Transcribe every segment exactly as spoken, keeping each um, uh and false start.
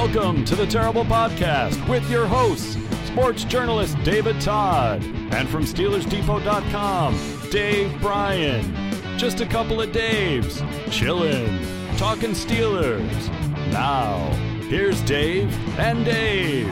Welcome to the Terrible Podcast with your hosts, sports journalist David Todd, and from Steelers Depot dot com, Dave Bryan. Just a couple of Daves, chillin', talking Steelers. Now, here's Dave and Dave.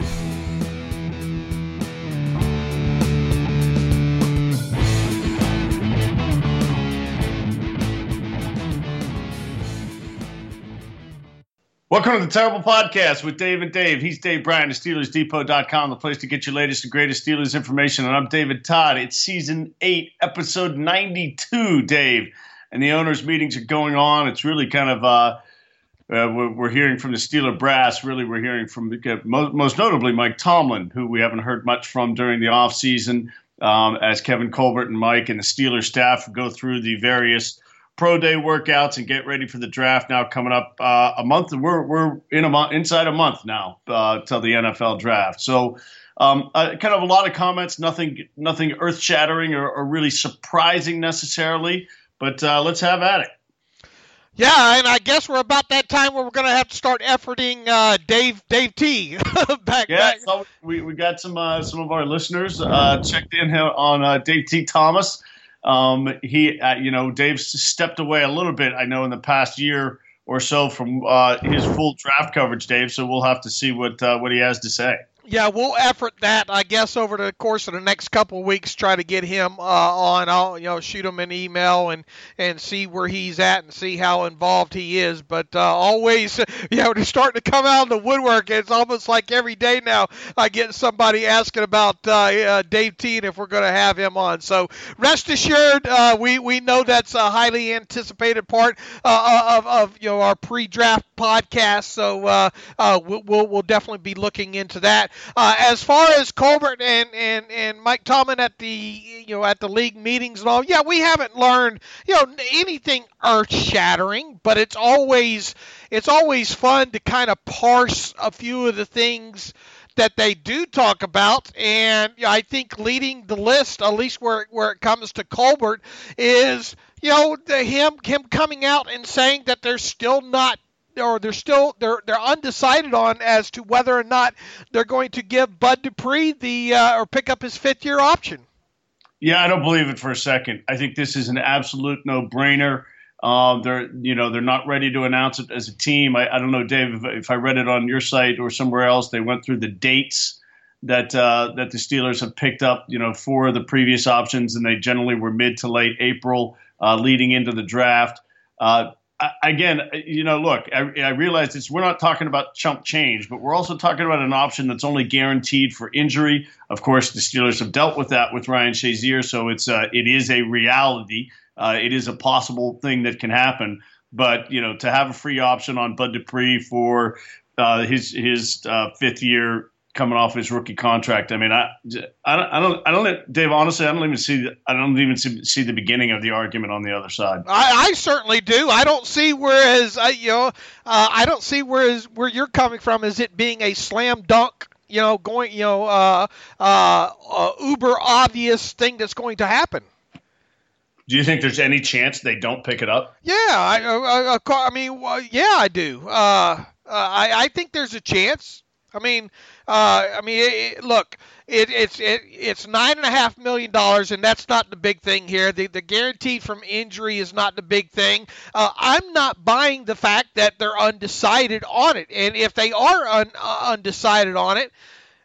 Welcome to the Terrible Podcast with Dave and Dave. He's Dave Bryan of Steelers Depot dot com, the place to get your latest and greatest Steelers information. And I'm David Todd. It's season eight, episode ninety-two, Dave. And the owners' meetings are going on. It's really kind of, uh, uh, we're, we're hearing from the Steeler brass. Really, we're hearing from, uh, most, most notably, Mike Tomlin, who we haven't heard much from during the offseason, um, as Kevin Colbert and Mike and the Steelers staff go through the various pro day workouts and get ready for the draft now coming up uh, a month. We're we're in a month, inside a month now uh, till the N F L draft. So um, uh, kind of a lot of comments, nothing nothing earth shattering or, or really surprising necessarily. But uh, let's have at it. Yeah, and I guess we're about that time where we're going to have to start efforting uh, Dave Dave T. back. Yeah, back. So we we got some uh, some of our listeners uh, checked in here on uh, Dave T. Thomas. Um, he, uh, you know, Dave's stepped away a little bit, I know, in the past year or so from uh, his full draft coverage, Dave. So we'll have to see what uh, what he has to say. Yeah, we'll effort that, I guess, over the course of the next couple of weeks. Try to get him uh, on. I'll, you know, shoot him an email and, and see where he's at and see how involved he is. But uh, always, you know, they're starting to come out of the woodwork. It's almost like every day now I get somebody asking about uh, uh, Dave T and if we're going to have him on. So rest assured, uh, we we know that's a highly anticipated part uh, of of you know our pre-draft podcast. So uh, uh, we'll we'll definitely be looking into that. Uh, as far as Colbert and, and, and Mike Tomlin at the you know at the league meetings and all, yeah, we haven't learned you know anything earth shattering, but it's always it's always fun to kind of parse a few of the things that they do talk about. And you know, I think leading the list, at least where where it comes to Colbert, is you know the, him him coming out and saying that they're still not. Or they're still they're they're undecided on as to whether or not they're going to give Bud Dupree the uh, or pick up his fifth year option. Yeah, I don't believe it for a second. I think this is an absolute no-brainer. Uh, they're you know they're not ready to announce it as a team. I, I don't know, Dave, if, if I read it on your site or somewhere else. They went through the dates that uh, that the Steelers have picked up, you know, for the previous options, and they generally were mid to late April, uh, leading into the draft. Uh, Again, you know, look, I, I realize this. We're not talking about chump change, but we're also talking about an option that's only guaranteed for injury. Of course, the Steelers have dealt with that with Ryan Shazier, so it's uh, it is a reality. Uh, it is a possible thing that can happen. But you know, to have a free option on Bud Dupree for uh, his his uh, fifth year coming off his rookie contract. I mean, I, I don't, I don't, I don't, Dave. Honestly, I don't even see, I don't even see, see the beginning of the argument on the other side. I, I certainly do. I don't see whereas, uh, you know, uh, I don't see whereas where you're coming from is it being a slam dunk, you know, going, you know, uh, uh, uh, uber obvious thing that's going to happen. Do you think there's any chance they don't pick it up? Yeah, I, I, I, I mean, well, yeah, I do. Uh, uh, I, I think there's a chance. I mean, uh, I mean, it, it, look, it, it's it, it's nine and a half million dollars, and that's not the big thing here. The the guarantee from injury is not the big thing. Uh, I'm not buying the fact that they're undecided on it, and if they are un, uh, undecided on it,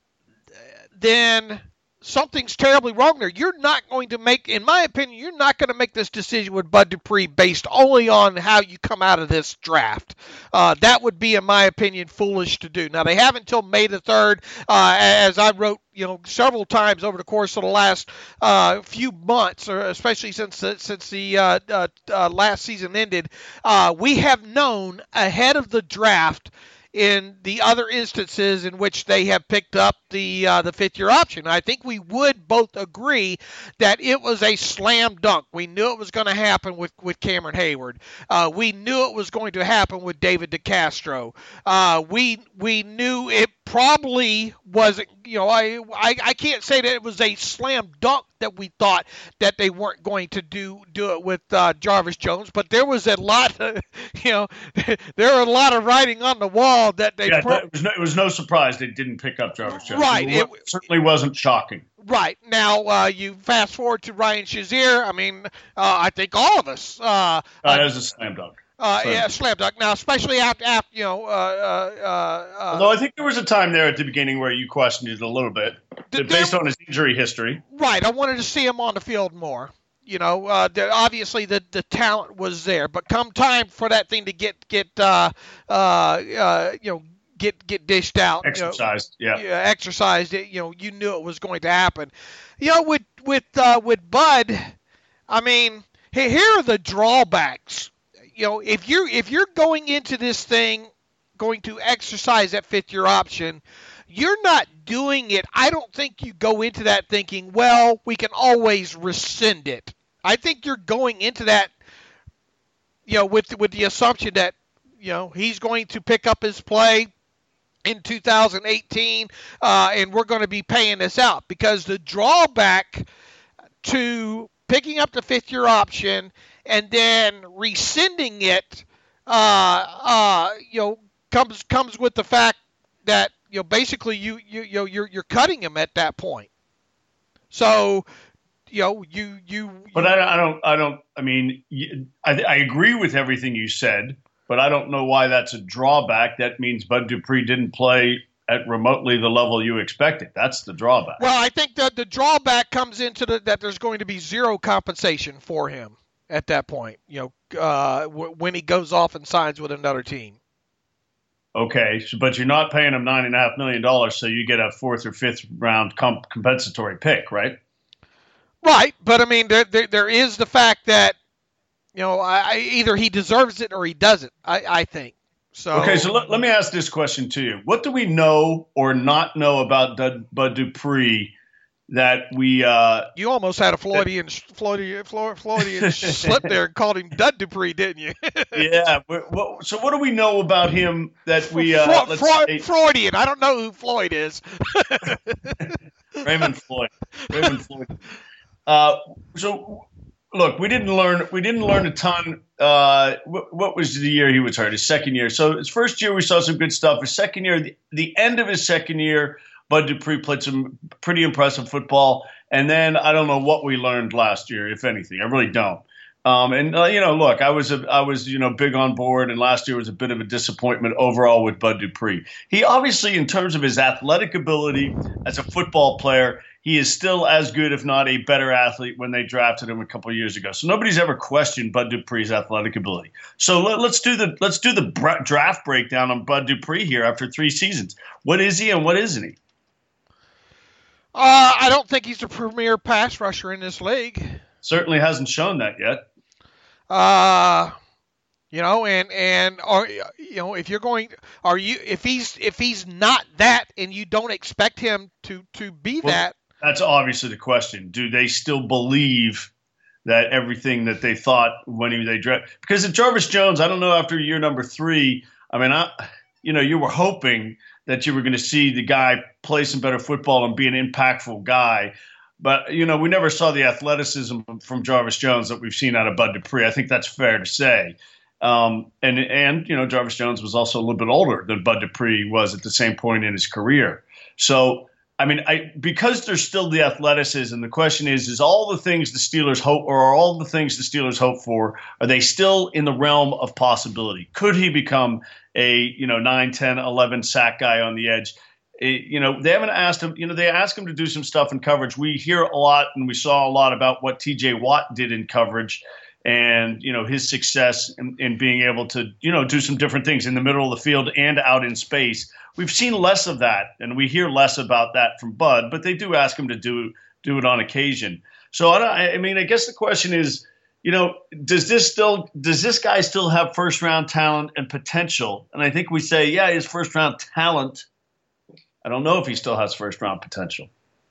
then something's terribly wrong there. You're not going to make, in my opinion, you're not going to make this decision with Bud Dupree based only on how you come out of this draft. Uh, that would be, in my opinion, foolish to do. Now, they have until May the third, uh, as I wrote, you know, several times over the course of the last uh, few months, or especially since the, since the uh, uh, uh, last season ended. Uh, we have known ahead of the draft in the other instances in which they have picked up the uh, the fifth year option. I think we would both agree that it was a slam dunk. We knew it was going to happen with, with Cameron Hayward. Uh, we knew it was going to happen with David DeCastro. Uh, we we knew it probably wasn't, you know, I, I I can't say that it was a slam dunk that we thought that they weren't going to do do it with uh, Jarvis Jones, but there was a lot of, you know, there were a lot of writing on the wall that they. Yeah, pro- it, was no, it was no surprise they didn't pick up Jarvis Jones. Right, it, it certainly wasn't shocking. Right. Now, uh, you fast forward to Ryan Shazier. I mean, uh, I think all of us. Uh, uh, uh, that was a slam dunk. Uh, yeah, slam dunk. Now, especially after, after you know. Uh, uh, uh, Although I think there was a time there at the beginning where you questioned it a little bit, there, based on his injury history. Right. I wanted to see him on the field more. You know, uh, the, obviously the, the talent was there, but come time for that thing to get get uh, uh, uh, you know get get dished out, exercised, you know, yeah, yeah, exercised. It, you know, you knew it was going to happen. You know, with with uh, with Bud, I mean, here, here are the drawbacks. You know, if you're if you're going into this thing, going to exercise that fifth year option, you're not doing it. I don't think you go into that thinking, well, we can always rescind it. I think you're going into that, you know, with with the assumption that, you know, he's going to pick up his play in two thousand eighteen, uh, and we're going to be paying this out, because the drawback to picking up the fifth year option and then rescinding it, uh, uh, you know, comes comes with the fact that, you know, basically you you you know you're you're cutting him at that point. So, you know, you you. But I, I don't I don't I mean I, I agree with everything you said, but I don't know why that's a drawback. That means Bud Dupree didn't play at remotely the level you expected. That's the drawback. Well, I think that the drawback comes into the, that there's going to be zero compensation for him at that point, you know, uh, w- when he goes off and signs with another team. Okay, so, but you're not paying him nine and a half million dollars, so you get a fourth or fifth round comp- compensatory pick, right? Right, but I mean, there there, there is the fact that, you know, I, I, either he deserves it or he doesn't. I, I think so. Okay, so let, let me ask this question to you: what do we know or not know about Dud, Bud Dupree that we? Uh, you almost had a Floridian Floridian Floridian slip there and called him Dud Dupree, didn't you? Yeah. What, so what do we know about him that we? Uh, Fro- let's Fro- say, Freudian. I don't know who Floyd is. Raymond Floyd. Raymond Floyd. Uh, so look, we didn't learn. We didn't learn a ton. Uh, what, what was the year he was hurt? His second year. So his first year we saw some good stuff. His second year, the, the end of his second year, Bud Dupree played some pretty impressive football. And then I don't know what we learned last year, if anything. I really don't. Um, and uh, you know, look, I was a, I was you know big on board, and last year was a bit of a disappointment overall with Bud Dupree. He obviously, in terms of his athletic ability as a football player, he is still as good, if not a better athlete, when they drafted him a couple of years ago. So nobody's ever questioned Bud Dupree's athletic ability. So let, let's do the let's do the br- draft breakdown on Bud Dupree here after three seasons. What is he and what isn't he? Uh, I don't think he's the premier pass rusher in this league. Certainly hasn't shown that yet. Uh, you know, and and are you know if you're going, are you if he's if he's not that, and you don't expect him to to be well, that. That's obviously the question. Do they still believe that everything that they thought when he, they drafted? Because at Jarvis Jones, I don't know, after year number three, I mean, I, you know, you were hoping that you were going to see the guy play some better football and be an impactful guy. But, you know, we never saw the athleticism from Jarvis Jones that we've seen out of Bud Dupree. I think that's fair to say. Um, and, and, you know, Jarvis Jones was also a little bit older than Bud Dupree was at the same point in his career. So, I mean, I, because there's still the athleticism, the question is, is all the things the Steelers hope, or are all the things the Steelers hope for, are they still in the realm of possibility? Could he become a, you know, nine, ten, eleven sack guy on the edge? It, you know, they haven't asked him, you know, they asked him to do some stuff in coverage. We hear a lot, and we saw a lot about what T J Watt did in coverage and, you know, his success in, in being able to, you know, do some different things in the middle of the field and out in space. We've seen less of that, and we hear less about that from Bud, but they do ask him to do do it on occasion. So, I, don't, I mean, I guess the question is, you know, does this still does this guy still have first round talent and potential? And I think we say, yeah, he has first round talent. I don't know if he still has first round potential.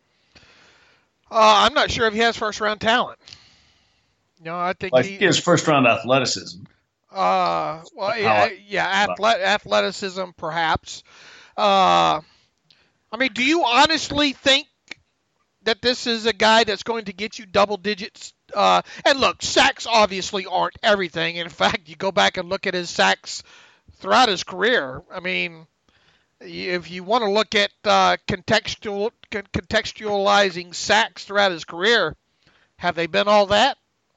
Uh, I'm not sure if he has first round talent. No, I think well, I he, think he has first round athleticism. Uh, well, yeah, yeah, athlet, athleticism perhaps. Uh, I mean, do you honestly think that this is a guy that's going to get you double digits? Uh, and look, sacks obviously aren't everything. In fact, you go back and look at his sacks throughout his career. I mean, if you want to look at uh, contextual contextualizing sacks throughout his career, have they been all that?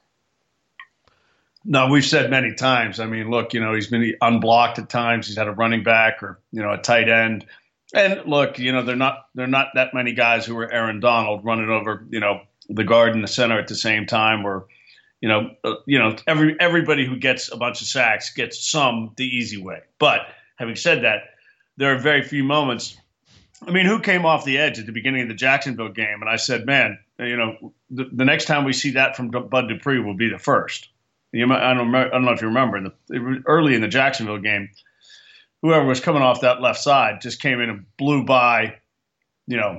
No, we've said many times. I mean, look, you know, he's been unblocked at times. He's had a running back or, you know, a tight end. And look, you know, they're not they're not that many guys who are Aaron Donald running over, you know, the guard and the center at the same time, or, you know, uh, you know, every everybody who gets a bunch of sacks gets some the easy way. But having said that, there are very few moments. I mean, who came off the edge at the beginning of the Jacksonville game? And I said, man, you know, the, the next time we see that from Bud Dupree will be the first. You, I don't, I don't know if you remember, in the, early in the Jacksonville game, whoever was coming off that left side just came in and blew by, you know,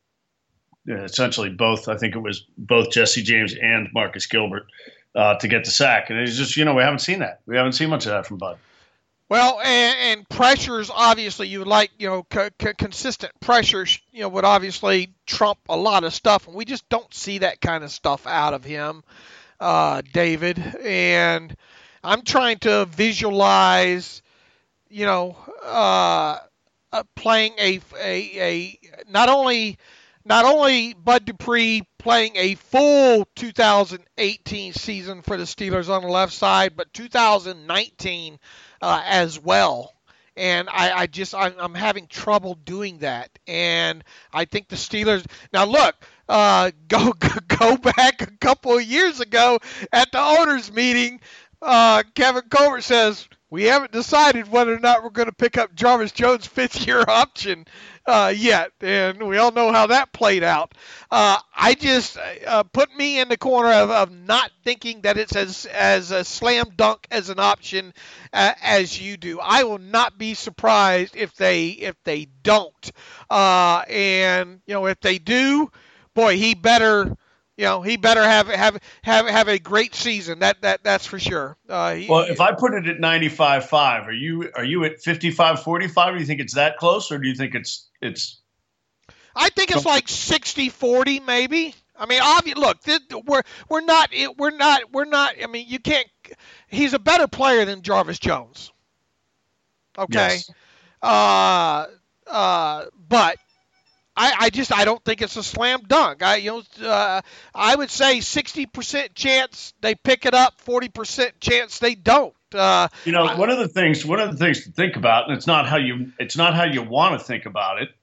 essentially both. I think it was both Jesse James and Marcus Gilbert uh, to get the sack. And it's just, you know, we haven't seen that. We haven't seen much of that from Bud. Well, and, and pressures, obviously, you would like, you know, co- co- consistent pressures, you know, would obviously trump a lot of stuff. And we just don't see that kind of stuff out of him. Uh, David, and I'm trying to visualize, you know, uh, uh, playing a, a a not only not only Bud Dupree playing a full two thousand eighteen season for the Steelers on the left side, but two thousand nineteen uh, as well. And I, I just I'm, I'm having trouble doing that. And I think the Steelers now look. Uh, go, go go back a couple of years ago at the owners' meeting. Uh, Kevin Colbert says we haven't decided whether or not we're going to pick up Jarvis Jones' fifth-year option uh, yet, and we all know how that played out. Uh, I just uh, put me in the corner of, of not thinking that it's as as a slam dunk as an option uh, as you do. I will not be surprised if they if they don't, uh, and you know if they do. Boy, he better, you know, he better have have have have a great season. That that that's for sure. Uh, he, well, if I put it at ninety-five five, are you are you at fifty-five forty-five? Do you think it's that close, or do you think it's it's? I think it's like sixty forty, maybe. I mean, obviously, look, this, we're we're not we're not we're not. I mean, you can't. He's a better player than Jarvis Jones. Okay. Yes. Uh, uh, but. I, I just I don't think it's a slam dunk. I you know uh, I would say sixty percent chance they pick it up, forty percent chance they don't. Uh, you know, one of the things one of the things to think about, and it's not how you it's not how you want to think about it,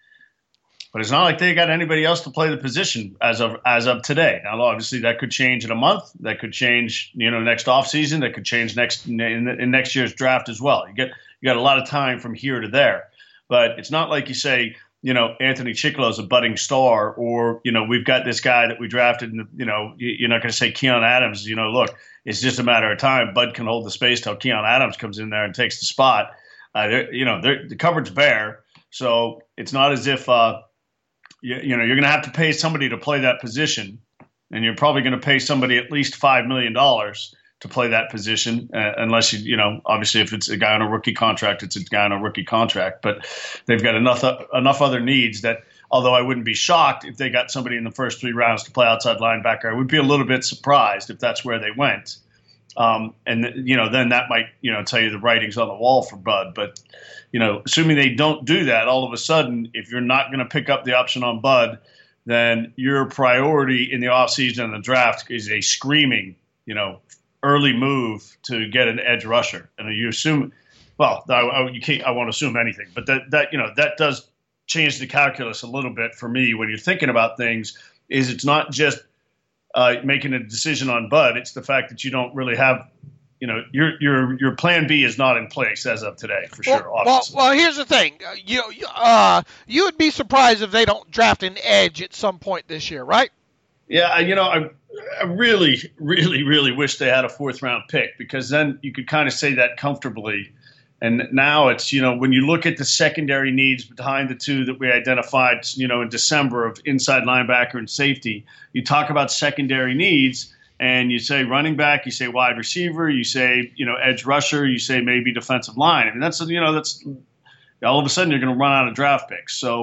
but it's not like they got anybody else to play the position as of as of today. Now, obviously, that could change in a month. That could change, you know, next offseason. That could change next in, in next year's draft as well. You get you got a lot of time from here to there, but it's not like you say, you know, Anthony Chicklow is a budding star, or, you know, we've got this guy that we drafted, and, you know, you're not going to say Keon Adams, you know, look, it's just a matter of time. Bud can hold the space till Keon Adams comes in there and takes the spot. Uh, you know, the coverage bare. So it's not as if, uh, you, you know, you're going to have to pay somebody to play that position, and you're probably going to pay somebody at least five million dollars to play that position, uh, unless you, you know, obviously if it's a guy on a rookie contract, it's a guy on a rookie contract. But they've got enough uh, enough other needs that, although I wouldn't be shocked if they got somebody in the first three rounds to play outside linebacker, I would be a little bit surprised if that's where they went. Um, and, you know, then that might, you know, tell you the writing's on the wall for Bud. But, you know, assuming they don't do that, all of a sudden, if you're not going to pick up the option on Bud, then your priority in the offseason and the draft is a screaming, you know, early move to get an edge rusher. And you assume, well, I, I, you can't, I won't assume anything, but that, that, you know, that does change the calculus a little bit for me when you're thinking about things. Is it's not just uh, making a decision on Bud. It's the fact that you don't really have, you know, your your your plan B is not in place as of today, for well, sure. Well, well, here's the thing. You uh, you would be surprised if they don't draft an edge at some point this year, right? Yeah, you know, I, I really, really, really wish they had a fourth round pick, because then you could kind of say that comfortably. And now it's, you know, when you look at the secondary needs behind the two that we identified, you know, in December of inside linebacker and safety, you talk about secondary needs and you say running back, you say wide receiver, you say, you know, edge rusher, you say maybe defensive line. I mean, that's, you know, that's all of a sudden you're going to run out of draft picks. So,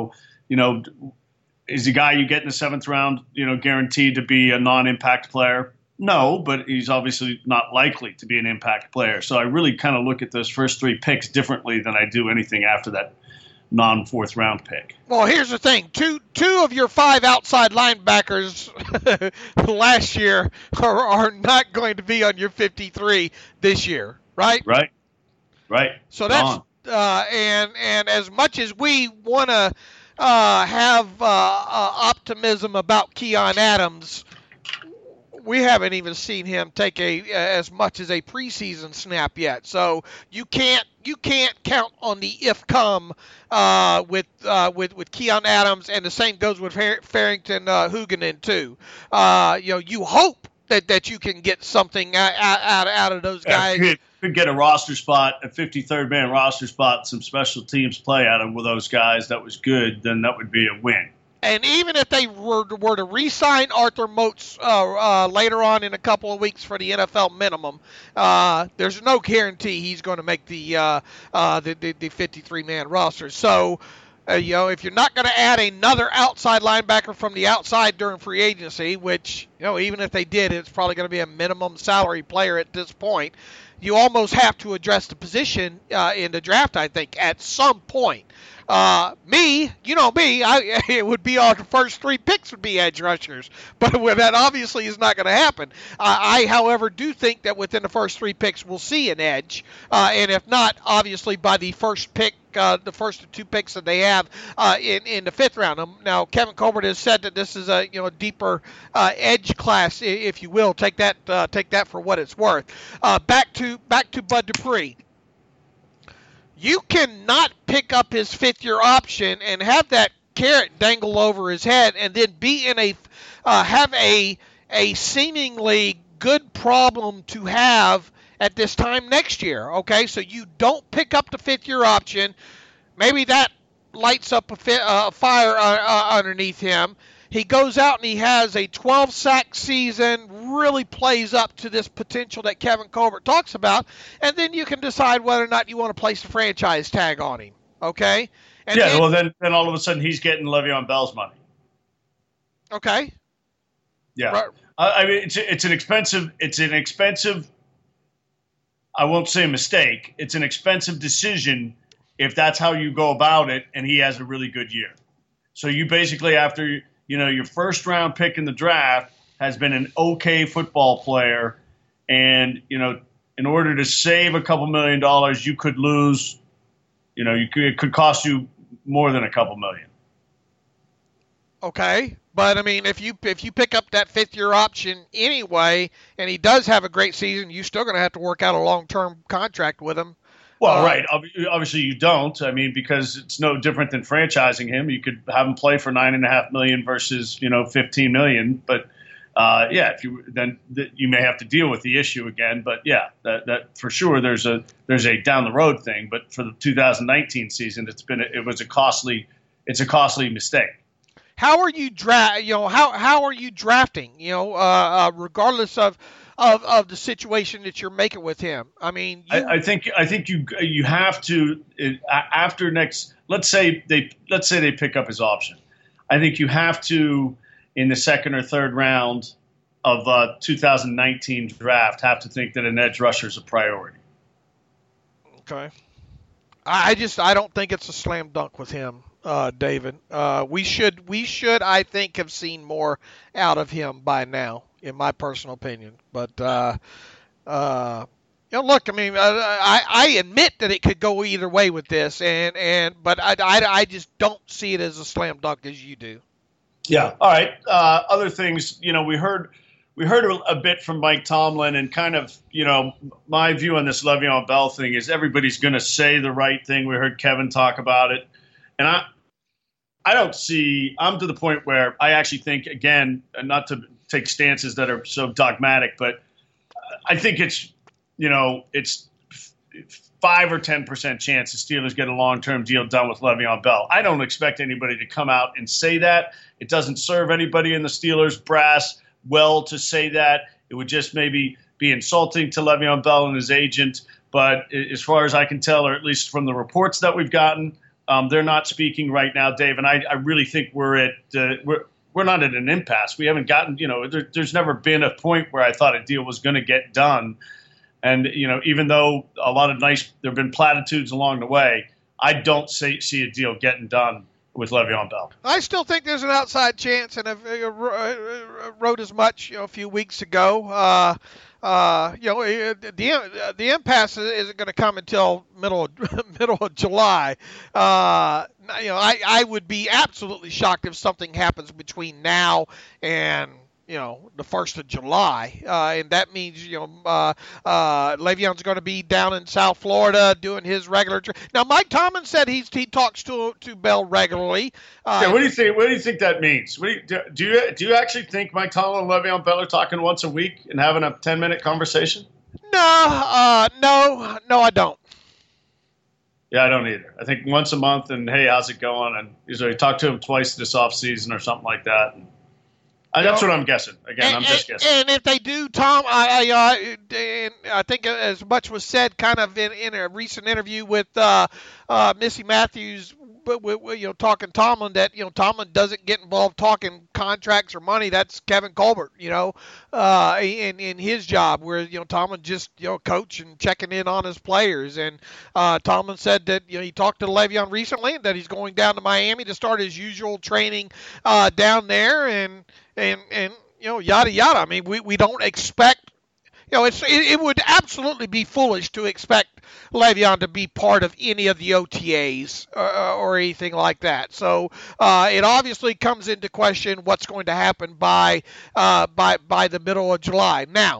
you know, is the guy you get in the seventh round, you know, guaranteed to be a non-impact player? No, but he's obviously not likely to be an impact player. So I really kind of look at those first three picks differently than I do anything after that non-fourth round pick. Well, here's the thing. Two two of your five outside linebackers last year are, are not going to be on your fifty-three this year, right? Right, right. So that's uh, and and as much as we want to uh, have uh, uh, optimism about Keon Adams, we haven't even seen him take a as much as a preseason snap yet. So you can't you can't count on the if come uh, with uh, with with Keon Adams, and the same goes with Fer- Farrington uh, Huguenin too. Uh, you know, you hope that, that you can get something out out, out of those guys. Yeah, could, could get a roster spot, a fifty-third man roster spot, some special teams play out of with those guys. That was good. Then that would be a win. And even if they were, were to re-sign Arthur Moats uh, uh, later on in a couple of weeks for the N F L minimum, uh, there's no guarantee he's going to make the uh, uh, the, the, the fifty-three man roster. So, uh, you know, if you're not going to add another outside linebacker from the outside during free agency, which, you know, even if they did, it's probably going to be a minimum salary player at this point, you almost have to address the position uh, in the draft, I think, at some point. Uh, me, you know me, I, it would be on the first three picks would be edge rushers, but that obviously is not going to happen. Uh, I, however, do think that within the first three picks we'll see an edge, uh, and if not, obviously by the first pick, uh, the first two picks that they have uh, in in the fifth round. Um, now, Kevin Colbert has said that this is a you know deeper uh, edge class, if you will. Take that uh, take that for what it's worth. Uh, back to back to Bud Dupree. You cannot pick up his fifth-year option and have that carrot dangle over his head and then be in a uh, have a a seemingly good problem to have at this time next year. Okay, so you don't pick up the fifth-year option. Maybe that lights up a fi- uh, fire uh, uh, underneath him. He goes out and he has a twelve sack season, really plays up to this potential that Kevin Colbert talks about, and then you can decide whether or not you want to place the franchise tag on him, okay? And yeah, then, well, then, then all of a sudden he's getting Le'Veon Bell's money. Okay. Yeah. Right. I, I mean, it's, it's an expensive, it's an expensive, I won't say mistake, it's an expensive decision if that's how you go about it and he has a really good year. So you basically, after – you know, your first round pick in the draft has been an okay football player. And, you know, in order to save a couple million dollars, you could lose, you know, you could, it could cost you more than a couple million. Okay. But, I mean, if you if you pick up that fifth-year option anyway and he does have a great season, you're still going to have to work out a long-term contract with him. Well, uh, right. Obviously, you don't. I mean, because it's no different than franchising him. You could have him play for nine and a half million versus, you know, fifteen million. But uh, yeah, if you then th- you may have to deal with the issue again. But yeah, that, that for sure there's a there's a down the road thing. But for the two thousand nineteen season, it's been a, it was a costly it's a costly mistake. How are you dra- You know, how how are you drafting? You know, uh, uh, regardless of. Of, of the situation that you're making with him. I mean, you... I, I think I think you you have to it, after next. Let's say they let's say they pick up his option. I think you have to in the second or third round of uh, two thousand nineteen draft have to think that an edge rusher is a priority. Okay. I just I don't think it's a slam dunk with him, uh, David. Uh, we should we should I think have seen more out of him by now, in my personal opinion. But uh, uh, you know, look, I mean, I, I admit that it could go either way with this, and, and but I, I, I just don't see it as a slam dunk as you do. Yeah. All right. Uh, other things, you know, we heard we heard a, a bit from Mike Tomlin, and kind of, you know, my view on this Le'Veon Bell thing is everybody's going to say the right thing. We heard Kevin talk about it, and I I don't see. I'm to the point where I actually think, again, not to take stances that are so dogmatic, but I think it's, you know, it's five or ten percent chance the Steelers get a long-term deal done with Le'Veon Bell. I don't expect anybody to come out and say that. It doesn't serve anybody in the Steelers brass well to say that. It would just maybe be insulting to Le'Veon Bell and his agent. But as far as I can tell, or at least from the reports that we've gotten, Um, they're not speaking right now, Dave, and I, I really think we're at uh, we're we're not at an impasse. We haven't gotten, you know, there, there's never been a point where I thought a deal was going to get done. And, you know, even though a lot of nice, there have been platitudes along the way, I don't see, see a deal getting done with Le'Veon Bell. I still think there's an outside chance, and I wrote as much, you know, a few weeks ago. Uh, uh, you know, the the impasse isn't going to come until middle middle of July. Uh, you know, I, I would be absolutely shocked if something happens between now and, you know, the first of July, uh, and that means, you know, uh, uh, Le'Veon's going to be down in South Florida doing his regular. Tra- now, Mike Tomlin said he's he talks to to Bell regularly. Uh, yeah, what do you think? What do you think that means? What do you do? You, do you actually think Mike Tomlin and Le'Veon Bell are talking once a week and having a ten minute conversation? No, uh, no, no, I don't. Yeah, I don't either. I think once a month, and hey, how's it going? And usually talk to him twice this off season or something like that. And, that's what I'm guessing. Again, and, I'm just guessing. And if they do, Tom, I I, I, I think as much was said kind of in, in a recent interview with uh, uh, Missy Matthews, you know, talking Tomlin, that, you know, Tomlin doesn't get involved talking contracts or money. That's Kevin Colbert, you know, uh, in, in his job, where, you know, Tomlin just, you know, coach and checking in on his players. And uh, Tomlin said that, you know, he talked to Le'Veon recently and that he's going down to Miami to start his usual training uh, down there. And, And, and you know, yada, yada. I mean, we, we don't expect, you know, it's it, it would absolutely be foolish to expect Le'Veon to be part of any of the O T As or, or anything like that. So uh, it obviously comes into question what's going to happen by uh, by by the middle of July. Now,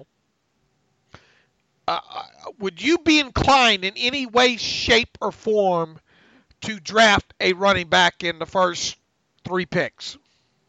uh, would you be inclined in any way, shape, or form to draft a running back in the first three picks?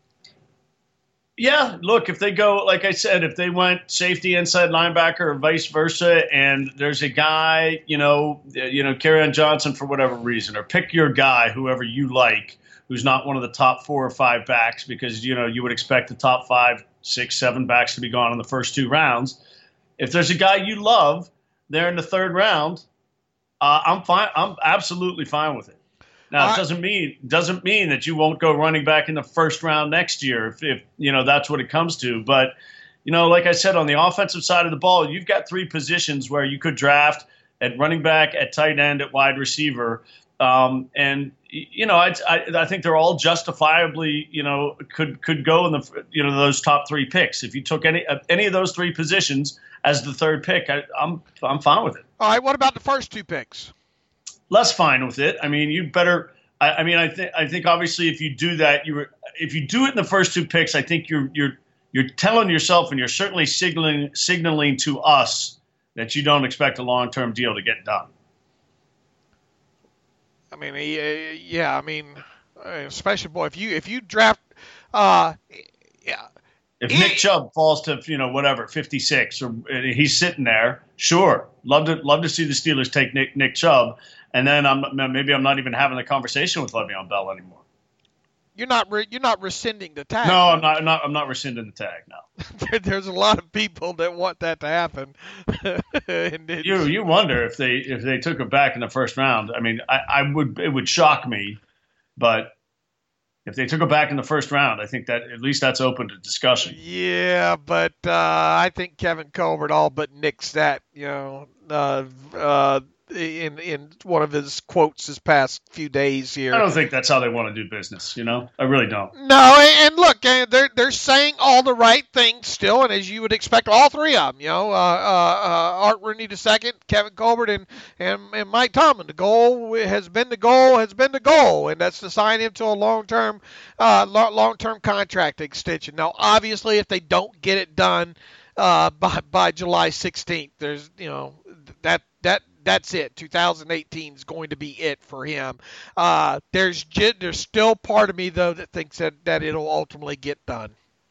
Yeah, look, if they go, like I said, if they went safety, inside linebacker, or vice versa, and there's a guy, you know, you know, Kerryon Johnson for whatever reason, or pick your guy, whoever you like, who's not one of the top four or five backs, because, you know, you would expect the top five, six, seven backs to be gone in the first two rounds. If there's a guy you love there in the third round, uh, I'm fine. I'm absolutely fine with it. Now, it doesn't mean doesn't mean that you won't go running back in the first round next year if, if you know that's what it comes to. But, you know, like I said, on the offensive side of the ball, you've got three positions where you could draft at running back, at tight end, at wide receiver. Um, and, you know, I, I, I think they're all justifiably, you know, could could go in the, you know, those top three picks. If you took any any of those three positions as the third pick, I, I'm I'm fine with it. All right. What about the first two picks? Less fine with it. I mean, you better. I, I mean, I think. I think obviously, if you do that, you were. If you do it in the first two picks, I think you're you're you're telling yourself, and you're certainly signaling signaling to us that you don't expect a long term deal to get done. I mean, yeah. I mean, especially boy, if you if you draft, uh, yeah. If Nick Chubb falls to, you know, whatever, fifty-six, or he's sitting there, sure, love to love to see the Steelers take Nick Nick Chubb. And then I'm maybe I'm not even having the conversation with Le'Veon Bell anymore. You're not re- you're not rescinding the tag. No, I'm not. I'm not. I'm not rescinding the tag. No. There's a lot of people that want that to happen. And you you wonder if they if they took it back in the first round. I mean, I, I would it would shock me, but if they took it back in the first round, I think that at least that's open to discussion. Yeah, but uh, I think Kevin Colbert all but nixed that. You know. Uh, uh, in in one of his quotes this past few days here. I don't think that's how they want to do business, you know? I really don't. No, and look, they're they're saying all the right things still, and as you would expect, all three of them, you know, uh, uh, uh, Art Rooney the second, Kevin Colbert, and, and, and Mike Tomlin. The goal has been the goal, has been the goal, and that's to sign him to a long-term uh, long-term contract extension. Now, obviously, if they don't get it done uh, by by July sixteenth, there's, you know, that that that's it. two thousand eighteen is going to be it for him. Uh, there's there's still part of me though that thinks that, that it'll ultimately get done.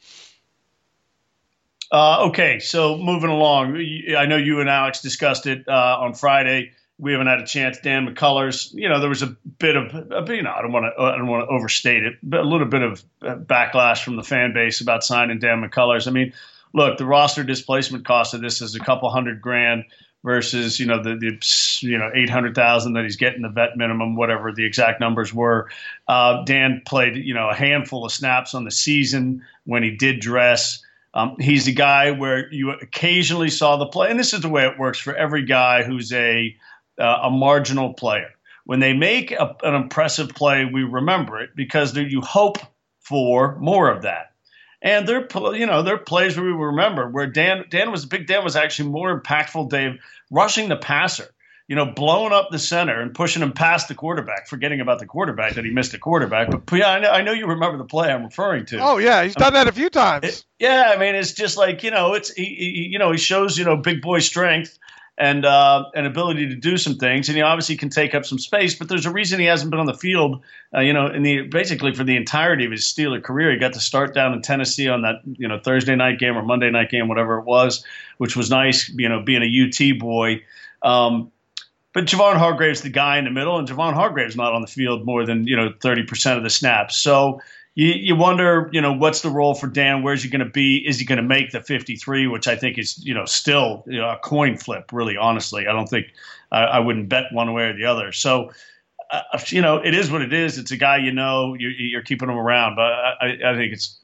Uh, okay, so moving along, I know you and Alex discussed it uh, on Friday. We haven't had a chance. Dan McCullers, you know, there was a bit of, you know, I don't want to, I don't want to overstate it, but a little bit of backlash from the fan base about signing Dan McCullers. I mean, look, the roster displacement cost of this is a couple hundred grand versus, you know, the, the you know, eight hundred thousand that he's getting, the vet minimum, whatever the exact numbers were. Uh, Dan played, you know, a handful of snaps on the season when he did dress. Um, he's a guy where you occasionally saw the play, and this is the way it works for every guy who's a uh, a marginal player. When they make a, an impressive play, we remember it because there, you hope for more of that. And there, you know, there are plays where we remember where Dan, Dan was Big Dan was actually more impactful, Dave, rushing the passer, you know, blowing up the center and pushing him past the quarterback, forgetting about the quarterback that he missed a quarterback. But yeah, I know, I know you remember the play I'm referring to. Oh yeah, he's done that a few times. It, yeah, I mean, it's just like, you know, it's he, he you know he shows, you know, big boy strength and uh, an ability to do some things, and he obviously can take up some space. But there's a reason he hasn't been on the field, uh, you know, in the basically for the entirety of his Steeler career. He got to start down in Tennessee on that, you know, Thursday night game or Monday night game, whatever it was, which was nice, you know, being a U T boy. Um, but Javon Hargrave's the guy in the middle, and Javon Hargrave's not on the field more than, you know, thirty percent of the snaps. So you, you wonder, you know, what's the role for Dan? Where's he going to be? Is he going to make the fifty-three, which I think is, you know, still, you know, a coin flip, really, honestly. I don't think uh, I wouldn't bet one way or the other. So, uh, you know, it is what it is. It's a guy, you know, you're, you're keeping him around, but I, I think it's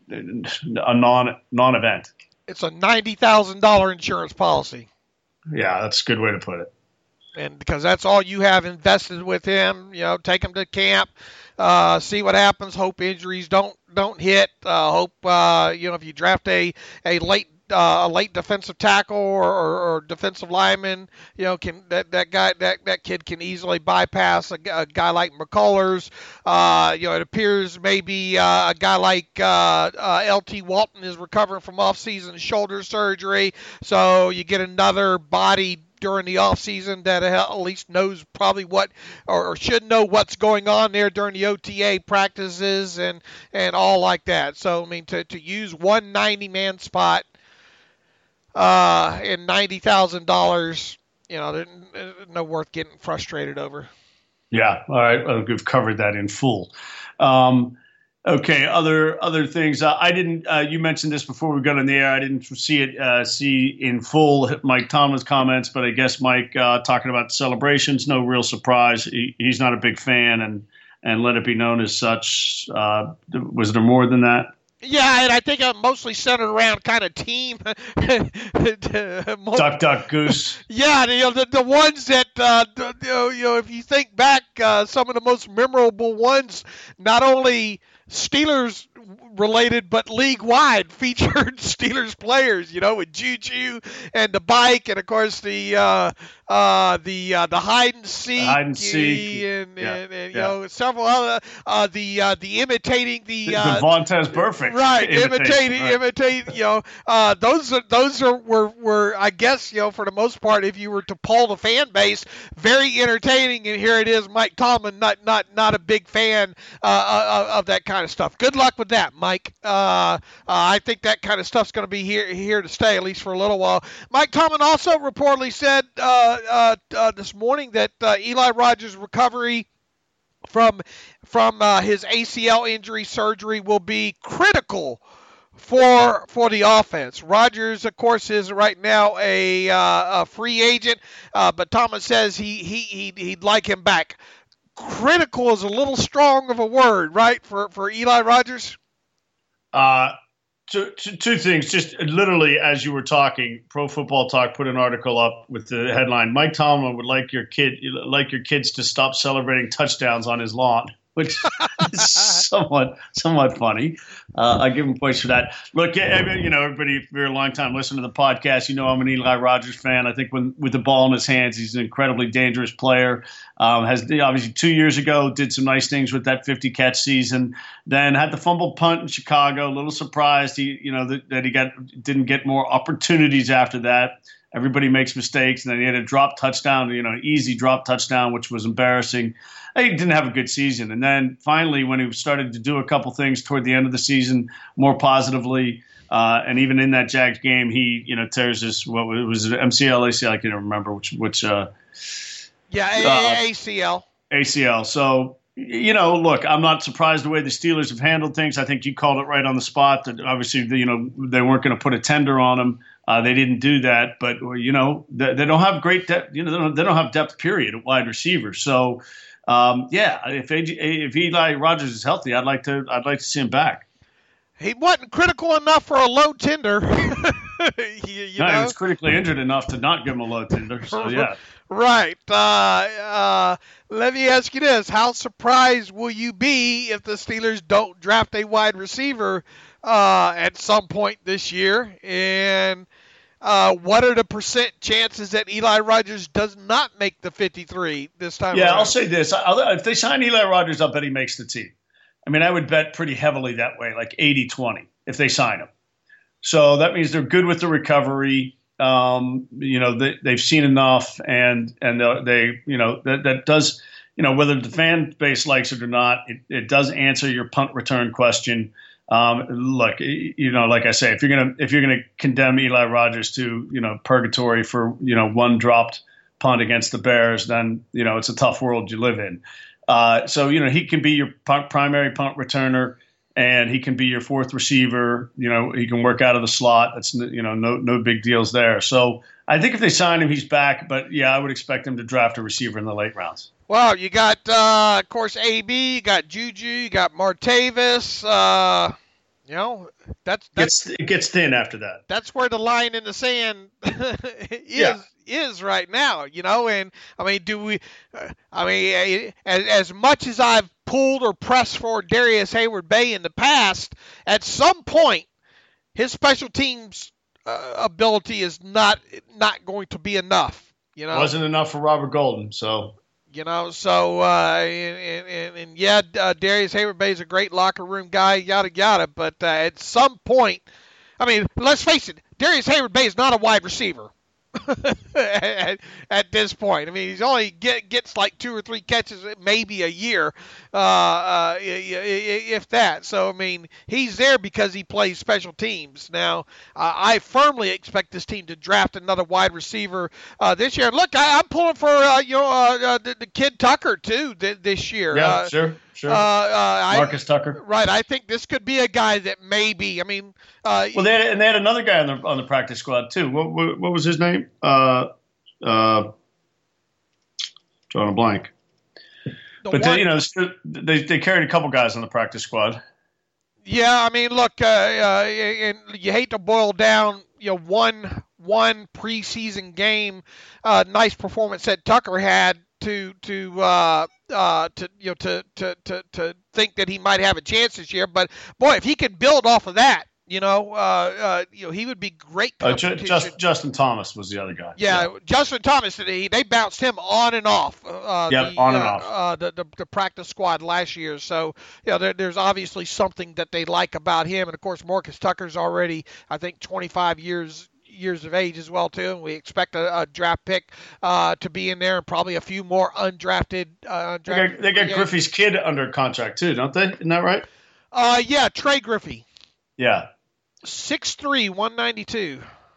a non, non-event. It's a ninety thousand dollars insurance policy. Yeah, that's a good way to put it. And because that's all you have invested with him, you know, take him to camp, uh, see what happens. Hope injuries don't don't hit. Uh, hope uh, you know if you draft a a late uh, a late defensive tackle or, or, or defensive lineman, you know, can that, that guy that, that kid can easily bypass a, a guy like McCullers. Uh, you know, it appears maybe uh, a guy like uh, uh, L T Walton is recovering from off-season shoulder surgery, so you get another body during the off season that at least knows probably what or should know what's going on there during the O T A practices and, and all like that. So, I mean, to, to use one ninety-man spot uh, and ninety thousand dollars, you know, there's no worth getting frustrated over. Yeah, all right. Well, we've covered that in full. Um, Okay, other other things. Uh, I didn't. Uh, you mentioned this before we got on the air. I didn't see it uh, see in full Mike Tomlin's comments, but I guess Mike uh, talking about celebrations. No real surprise. He, he's not a big fan, and and let it be known as such. Uh, was there more than that? Yeah, and I think I'm mostly centered around kind of team. Duck, duck, goose. Yeah, you know, the, the ones that, uh, the, you, know, you know, if you think back, uh, some of the most memorable ones, not only Steelers related, but league wide featured Steelers players, you know, with Juju and the bike, and of course the uh, uh, the uh, the hide and seek, hide and seek, and, yeah. and, and yeah. you know several other uh, the uh, the imitating the uh, the Vontaze Burfict, right? Imitating, right. imitating, you know, uh, those are those are were were I guess you know for the most part, if you were to poll the fan base, very entertaining. And here it is, Mike Tomlin, not not not a big fan uh, of, of that kind of stuff. Good luck with that, Mike. Uh, uh, I think that kind of stuff's going to be here here to stay, at least for a little while. Mike Tomlin also reportedly said uh, uh, uh, this morning that uh, Eli Rogers' recovery from from uh, his A C L injury surgery will be critical for for the offense. Rodgers, of course, is right now a, uh, a free agent, uh, but Thomas says he he he'd, he'd like him back. Critical is a little strong of a word, right, for for Eli Rogers? Uh, two, two, two things. Just literally as you were talking, Pro Football Talk put an article up with the headline: Mike Tomlin would like your kid, like your kids, to stop celebrating touchdowns on his lawn, which is somewhat somewhat funny. Uh, I give him points for that. Look, you know, everybody, if you're a long time listener to the podcast, you know I'm an Eli Rogers fan. I think when with the ball in his hands, he's an incredibly dangerous player. Um, has obviously two years ago did some nice things with that fifty catch season. Then had the fumble punt in Chicago. A little surprised he, you know, that, that he got didn't get more opportunities after that. Everybody makes mistakes, and then he had a drop touchdown, you know, easy drop touchdown, which was embarrassing. He didn't have a good season. And then finally, when he started to do a couple things toward the end of the season more positively, uh, and even in that Jags game, he, you know, tears his, what was it, M C L, A C L, I can't remember which, which, uh, yeah, uh, A C L. A C L. So, you know, look, I'm not surprised the way the Steelers have handled things. I think you called it right on the spot that obviously, you know, they weren't going to put a tender on him. Uh, they didn't do that, but you know they, they don't have great depth. You know they don't, they don't have depth period at wide receiver. So um, yeah, if if Eli Rogers is healthy, I'd like to I'd like to see him back. He wasn't critical enough for a low tender. you, you no, know? He was critically injured enough to not give him a low tender. So yeah. Right. Uh, uh, let me ask you this: how surprised will you be if the Steelers don't draft a wide receiver uh, at some point this year? And uh, what are the percent chances that Eli Rogers does not make the fifty-three this time Yeah, around? I'll say this. I'll, if they sign Eli Rogers, I'll bet he makes the team. I mean, I would bet pretty heavily that way, like eighty twenty, if they sign him. So that means they're good with the recovery. Um, you know, they, they've seen enough, and and they, you know, that, that does, you know, whether the fan base likes it or not, it, it does answer your punt return question. Um, look, you know, like I say, if you're gonna if you're gonna condemn Eli Rogers to, you know, purgatory for, you know, one dropped punt against the Bears, then, you know, it's a tough world you live in. Uh, so, you know, he can be your punt, primary punt returner, and he can be your fourth receiver. You know, he can work out of the slot. That's, you know, no no big deals there. So I think if they sign him, he's back. But, yeah, I would expect him to draft a receiver in the late rounds. Well, you got, uh, of course, A B, you got Juju, you got Martavis. Uh, you know, that's, that's it gets, it gets thin after that. That's where the line in the sand is yeah. is right now. You know, and I mean, do we? Uh, I mean, as, as much as I've pulled or pressed for Darius Hayward-Bay in the past, at some point, his special teams uh, ability is not not going to be enough. You know, it wasn't enough for Robert Golden, so. You know, so, uh, and, and, and yeah, uh, Darius Hayward-Bay is a great locker room guy, yada, yada, but uh, at some point, I mean, let's face it, Darius Hayward-Bay is not a wide receiver at, at this point. I mean, he's only get, gets like two or three catches maybe a year, uh, uh, if that. So, I mean, he's there because he plays special teams. Now, uh, I firmly expect this team to draft another wide receiver uh, this year. Look, I, I'm pulling for, uh, you know, uh, uh, the, the kid Tucker, too, th- this year. Yeah, uh, sure, sure. Uh, uh, Marcus I, Tucker. Right. I think this could be a guy that maybe, I mean. Uh, well, they had, and they had another guy on the on the practice squad, too. What, what, what was his name? Uh, uh, drawing a blank. But, they, you know, they, they carried a couple guys on the practice squad. Yeah, I mean, look, uh, uh, and you hate to boil down, you know, one one preseason game, uh, nice performance that Tucker had to to uh, uh, to you know to, to to to think that he might have a chance this year. But boy, if he could build off of that, you know, uh, uh, you know, he would be great competition. Uh, Just, Justin Thomas was the other guy. Yeah, yeah. Justin Thomas. They they bounced him on and off. Uh, yep, the, on and uh, off. Uh, the, the the practice squad last year. So you know, there, there's obviously something that they like about him, and of course, Marcus Tucker's already, I think, twenty-five years. years of age as well too, and we expect a, a draft pick uh, to be in there, and probably a few more undrafted. Uh, undrafted they got, they got Griffey's kid under contract too, don't they? Isn't that right? Uh, yeah, Trey Griffey. Yeah. six three, one ninety-two.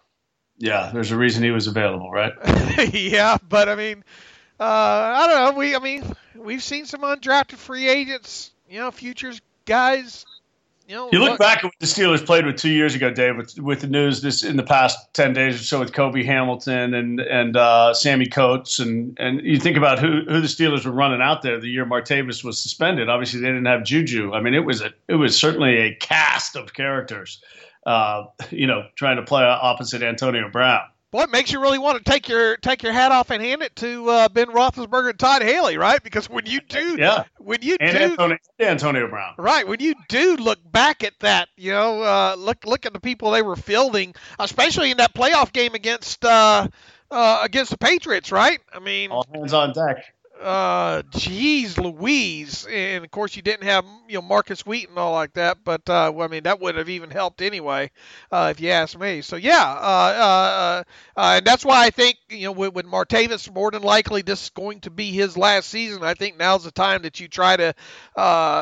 Yeah, there's a reason he was available, right? Yeah, but I mean, uh, I don't know. We, I mean, we've seen some undrafted free agents, you know, futures guys. You know, you look look, back at what the Steelers played with two years ago, Dave, with, with the news this in the past ten days or so with Kobe Hamilton and and uh, Sammy Coates, and and you think about who, who the Steelers were running out there the year Martavis was suspended. Obviously, they didn't have Juju. I mean, it was a it was certainly a cast of characters, uh, you know, trying to play opposite Antonio Brown. Boy, it makes you really want to take your take your hat off and hand it to uh, Ben Roethlisberger and Todd Haley, right? Because when you do, yeah, when you and do, Antonio, Antonio Brown, right? When you do look back at that, you know, uh, look look at the people they were fielding, especially in that playoff game against uh, uh, against the Patriots, right? I mean, all hands on deck. Uh, geez, Louise, and of course you didn't have you know Marcus Wheat and all like that, but uh, well, I mean that would have even helped anyway, uh, if you ask me. So yeah, uh, uh, uh, and that's why I think you know with, with Martavis more than likely this is going to be his last season. I think now's the time that you try to uh,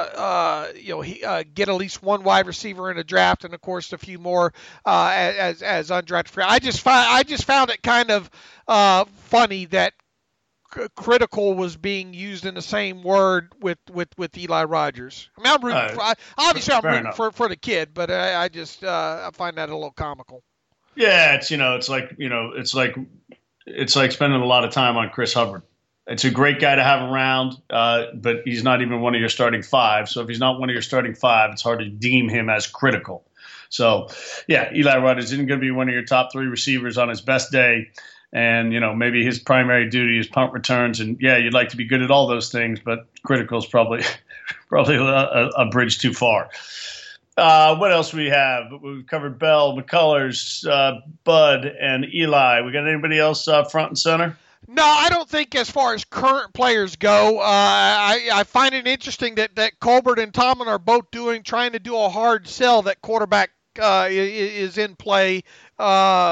uh, you know he, uh, get at least one wide receiver in a draft, and of course a few more uh, as as undrafted free. I just find I just found it kind of uh, funny that critical was being used in the same word with, with, with Eli Rogers. I mean, I'm rooting uh, for, obviously I'm rooting enough. for, for the kid, but I, I just uh, I find that a little comical. Yeah, it's you know, it's like you know, it's like it's like spending a lot of time on Chris Hubbard. It's a great guy to have around, uh, but he's not even one of your starting five. So if he's not one of your starting five, it's hard to deem him as critical. So, yeah, Eli Rogers isn't going to be one of your top three receivers on his best day. And, you know, maybe his primary duty is punt returns. And, yeah, you'd like to be good at all those things, but critical is probably, probably a, a bridge too far. Uh, what else we have? We've covered Bell, McCullers, uh, Bud, and Eli. We got anybody else uh, front and center? No, I don't think as far as current players go, uh, I, I find it interesting that, that Colbert and Tomlin are both doing, trying to do a hard sell that quarterback uh, is in play uh,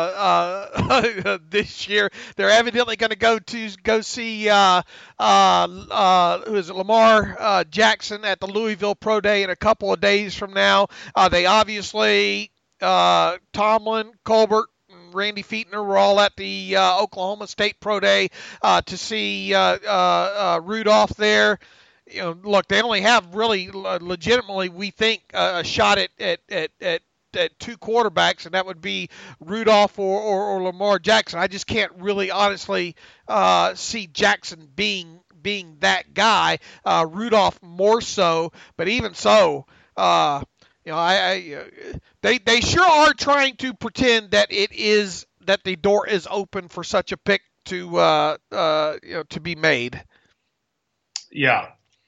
uh, this year. They're evidently going to go to go see uh, uh, uh, who is it, Lamar uh, Jackson at the Louisville Pro Day in a couple of days from now. Uh, they obviously, uh, Tomlin, Colbert, Randy Fichtner were all at the uh, Oklahoma State Pro Day uh, to see uh, uh, uh, Rudolph there. You know, look, they only have really uh, legitimately, we think, uh, a shot at at, at at at two quarterbacks, and that would be Rudolph or, or, or Lamar Jackson. I just can't really honestly uh, see Jackson being being that guy. Uh, Rudolph more so, but even so, uh, you know, I, I they they sure are trying to pretend that it is that the door is open for such a pick to uh, uh, you know to be made. Yeah,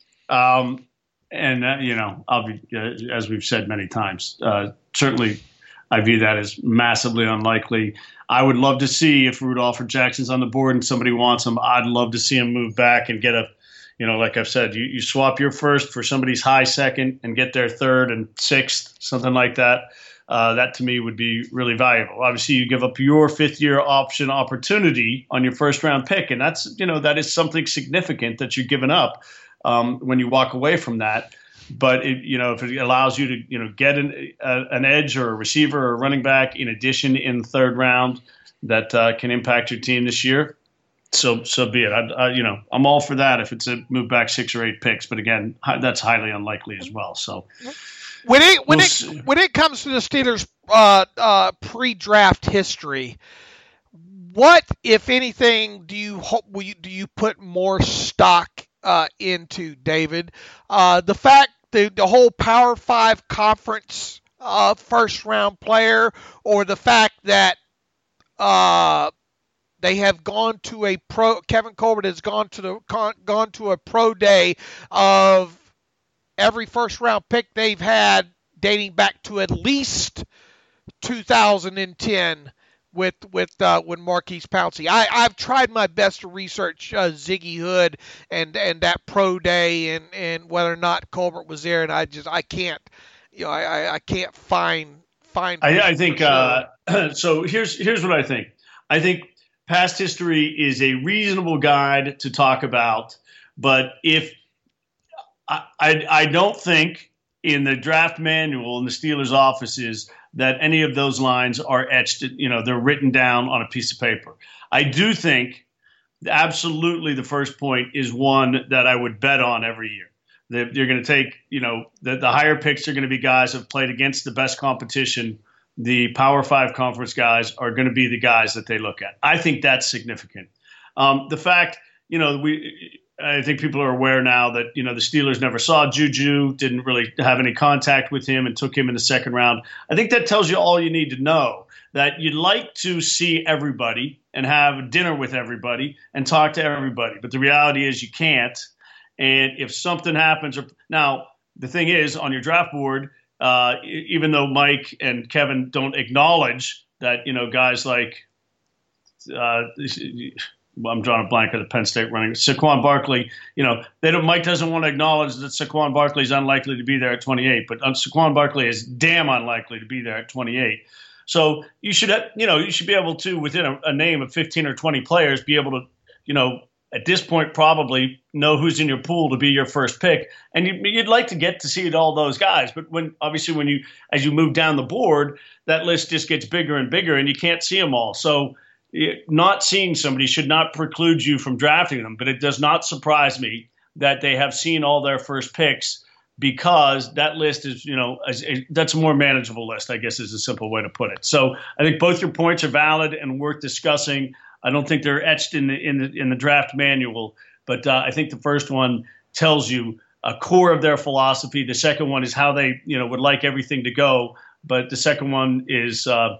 um, and uh, you know, I'll be, uh, as we've said many times, uh, certainly I view that as massively unlikely. I would love to see if Rudolph or Jackson's on the board and somebody wants him. I'd love to see him move back and get a. You know, like I've said, you, you swap your first for somebody's high second and get their third and sixth, something like that. Uh, that to me would be really valuable. Obviously, you give up your fifth year option opportunity on your first round pick. And that's, you know, that is something significant that you've given up um, when you walk away from that. But, it, you know, if it allows you to, you know, get an, a, an edge or a receiver or a running back in addition in the third round that uh, can impact your team this year, So so be it. I, I, you know, I'm all for that if it's a move back six or eight picks. But again, that's highly unlikely as well. So when it when we'll it see. when it comes to the Steelers' uh, uh, pre-draft history, what, if anything, do you hope will you, do you put more stock uh, into, David? Uh, the fact the the whole Power Five conference uh, first round player, or the fact that uh, they have gone to a pro. Kevin Colbert has gone to the gone to a pro day of every first round pick they've had dating back to at least two thousand ten with with uh, when Marquise Pouncey. I I've tried my best to research uh, Ziggy Hood and and that pro day and and whether or not Colbert was there, and I just I can't you know I I can't find find. I, I think sure. uh, so. Here's here's what I think. I think. Past history is a reasonable guide to talk about, but if I, I, I don't think in the draft manual in the Steelers' offices that any of those lines are etched, you know, they're written down on a piece of paper. I do think absolutely the first point is one that I would bet on every year. That you're going to take, you know, the, the higher picks are going to be guys who have played against the best competition. The Power Five conference guys are going to be the guys that they look at. I think that's significant. Um, the fact, you know, we, I think people are aware now that, you know, the Steelers never saw Juju, didn't really have any contact with him and took him in the second round. I think that tells you all you need to know, that you'd like to see everybody and have dinner with everybody and talk to everybody. But the reality is you can't. And if something happens, or now the thing is on your draft board, Uh, even though Mike and Kevin don't acknowledge that, you know, guys like, uh, I'm drawing a blank at the Penn State running, Saquon Barkley, you know, they don't. Mike doesn't want to acknowledge that Saquon Barkley is unlikely to be there at twenty-eight, but Saquon Barkley is damn unlikely to be there at twenty-eight. So you should, you know, you should be able to, within a, a name of fifteen or twenty players, be able to, you know, at this point, probably know who's in your pool to be your first pick. And you'd, you'd like to get to see all those guys. But when obviously when you as you move down the board, that list just gets bigger and bigger and you can't see them all. So not seeing somebody should not preclude you from drafting them. But it does not surprise me that they have seen all their first picks because that list is, you know, as, a, that's a more manageable list, I guess is a simple way to put it. So I think both your points are valid and worth discussing. I don't think they're etched in the in the in the draft manual, but uh, I think the first one tells you a core of their philosophy. The second one is how they, you know, would like everything to go, but the second one is uh,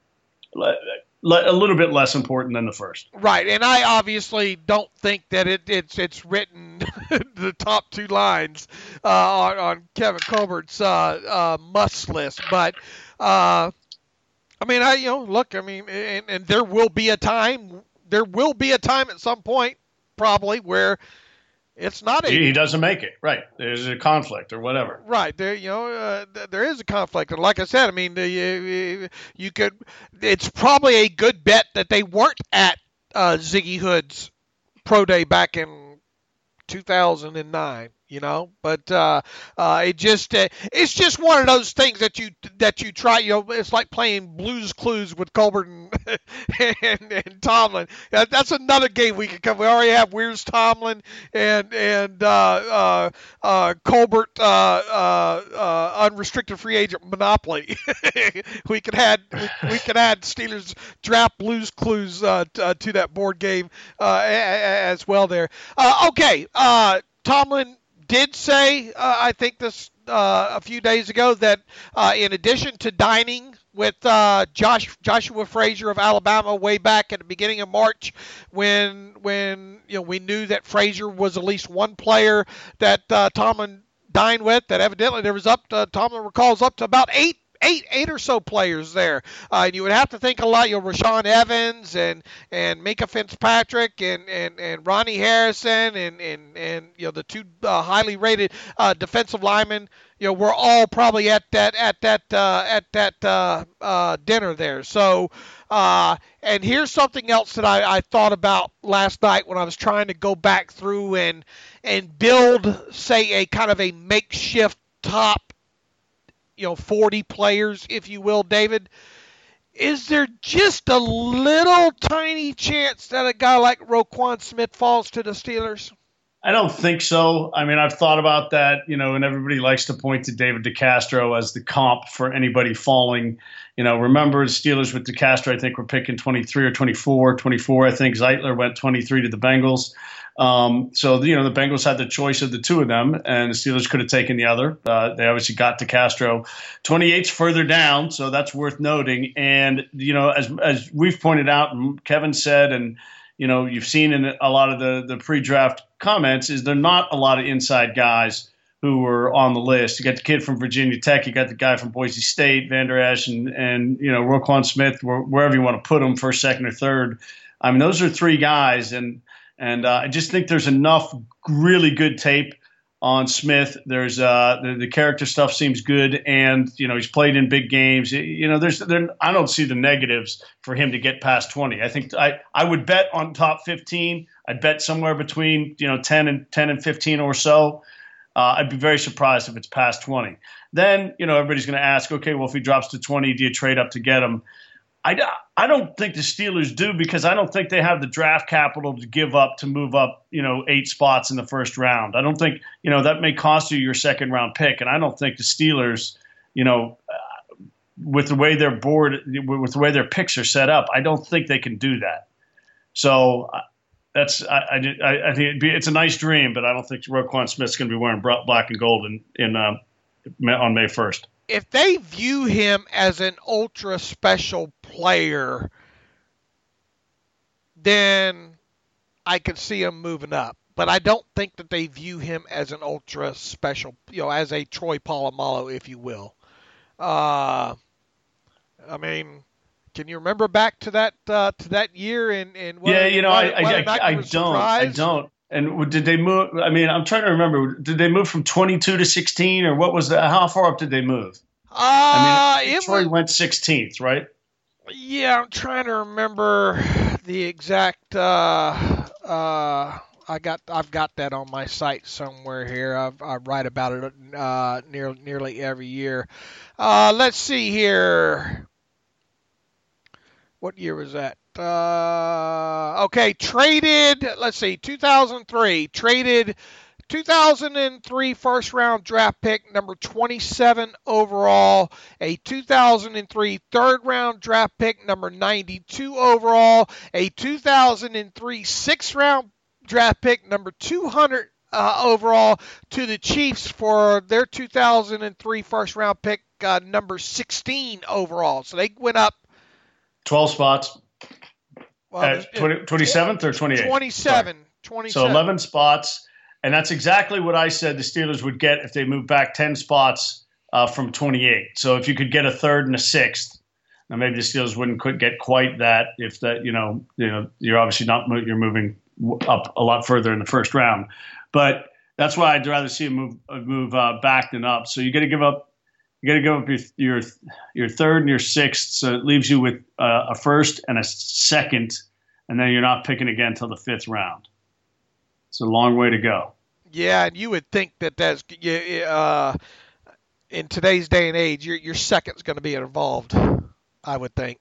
a little bit less important than the first. Right, and I obviously don't think that it, it's it's written the top two lines uh, on, on Kevin Colbert's uh, uh, must list, but uh, I mean, I you know look, I mean, and, and there will be a time, there will be a time at some point, probably where it's not a. He doesn't make it, right? There's a conflict or whatever. Right, there, you know, uh, th- there is a conflict, and like I said, I mean, the, you, you could. It's probably a good bet that they weren't at uh, Ziggy Hood's pro day back in two thousand nine. You know, but uh, uh, it just uh, it's just one of those things that you that you try. You know, it's like playing Blue's Clues with Colbert and and, and Tomlin. That, that's another game we can come. We already have Weir's Tomlin and and uh, uh, uh, Colbert uh, uh, uh, unrestricted free agent Monopoly. we could add we, we could add Steelers draft Blue's Clues uh, t- uh, to that board game uh, a- a- as well. There. Uh, okay, uh, Tomlin did say, uh, I think this uh, a few days ago, that uh, in addition to dining with uh, Josh Joshua Frazier of Alabama way back at the beginning of March, when when you know we knew that Frazier was at least one player that uh, Tomlin dined with, that evidently there was up to, Tomlin recalls up to about eight. Eight, eight or so players there, uh, and you would have to think a lot. You know, Rashaan Evans and and Minka Fitzpatrick and, and, and Ronnie Harrison and, and, and you know the two uh, highly rated uh, defensive linemen. You know, we're all probably at that at that uh, at that uh, uh, dinner there. So, uh, and here's something else that I, I thought about last night when I was trying to go back through and and build, say, a kind of a makeshift top, you know, forty players, if you will, David. Is there just a little tiny chance that a guy like Roquan Smith falls to the Steelers? I don't think so. I mean, I've thought about that, you know, and everybody likes to point to David DeCastro as the comp for anybody falling. You know, remember the Steelers with DeCastro, I think, were picking twenty-three or twenty-four. twenty-four, I think Zeitler went twenty-three to the Bengals. Um, so, you know, the Bengals had the choice of the two of them, and the Steelers could have taken the other. Uh, they obviously got DeCastro. twenty-eight's further down, so that's worth noting. And, you know, as as we've pointed out, and Kevin said, and, you know, you've seen in a lot of the, the pre-draft comments, is there not a lot of inside guys who were on the list. You got the kid from Virginia Tech, you got the guy from Boise State, Van Der Esch, and, and you know, Roquan Smith, wherever you want to put them, first, second, or third. I mean, those are three guys, and And uh, I just think there's enough really good tape on Smith. There's uh, the, the character stuff seems good, and you know he's played in big games. You know, there's there, I don't see the negatives for him to get past twenty. I think I, I would bet on top fifteen. I'd bet somewhere between you know ten and ten and fifteen or so. Uh, I'd be very surprised if it's past twenty. Then you know everybody's going to ask, okay, well if he drops to twenty, do you trade up to get him? I, I don't think the Steelers do, because I don't think they have the draft capital to give up to move up, you know, eight spots in the first round. I don't think, you know, that may cost you your second round pick. And I don't think the Steelers, you know, uh, with the way their board, with the way their picks are set up, I don't think they can do that. So uh, that's, I, I, I think it'd be, it's a nice dream, but I don't think Roquan Smith's going to be wearing black and gold in, in uh, on May first. If they view him as an ultra special player, then I could see him moving up. But I don't think that they view him as an ultra special, you know, as a Troy Polamalu, if you will. Uh, I mean, can you remember back to that uh, to that year? And, and whether, yeah, you know, whether, I, I, I, I don't, surprised? I don't. And did they move? I mean, I'm trying to remember. Did they move from twenty-two to sixteen, or what was that? How far up did they move? Uh, I mean, Troy was, went sixteenth, right? Yeah, I'm trying to remember the exact. Uh, uh, I got, I've got that on my site somewhere here. I've, I write about it uh, near, nearly every year. Uh, let's see here. What year was that? Uh, okay, traded, let's see, two thousand three, traded two thousand three first round draft pick, number twenty-seven overall. A two thousand three third round draft pick, number ninety-two overall. A two thousand three sixth round draft pick, number two hundred uh, overall to the Chiefs for their two thousand three first round pick, uh, number sixteen overall. So they went up twelve spots. Well, At twenty, twenty-seventh or twenty-eighth? twenty-seven. twenty-seven. So eleven spots. And that's exactly what I said the Steelers would get if they moved back ten spots uh, from twenty-eight. So if you could get a third and a sixth, now maybe the Steelers wouldn't could get quite that if that, you know, you know, you're obviously not, you're moving up a lot further in the first round. But that's why I'd rather see a move, a move uh, back than up. So you got to give up, you got to give up your, your, your third and your sixth. So it leaves you with uh, a first and a second, and then you're not picking again until the fifth round. It's a long way to go. Yeah, and you would think that that's uh, in today's day and age, your your second's going to be involved. I would think.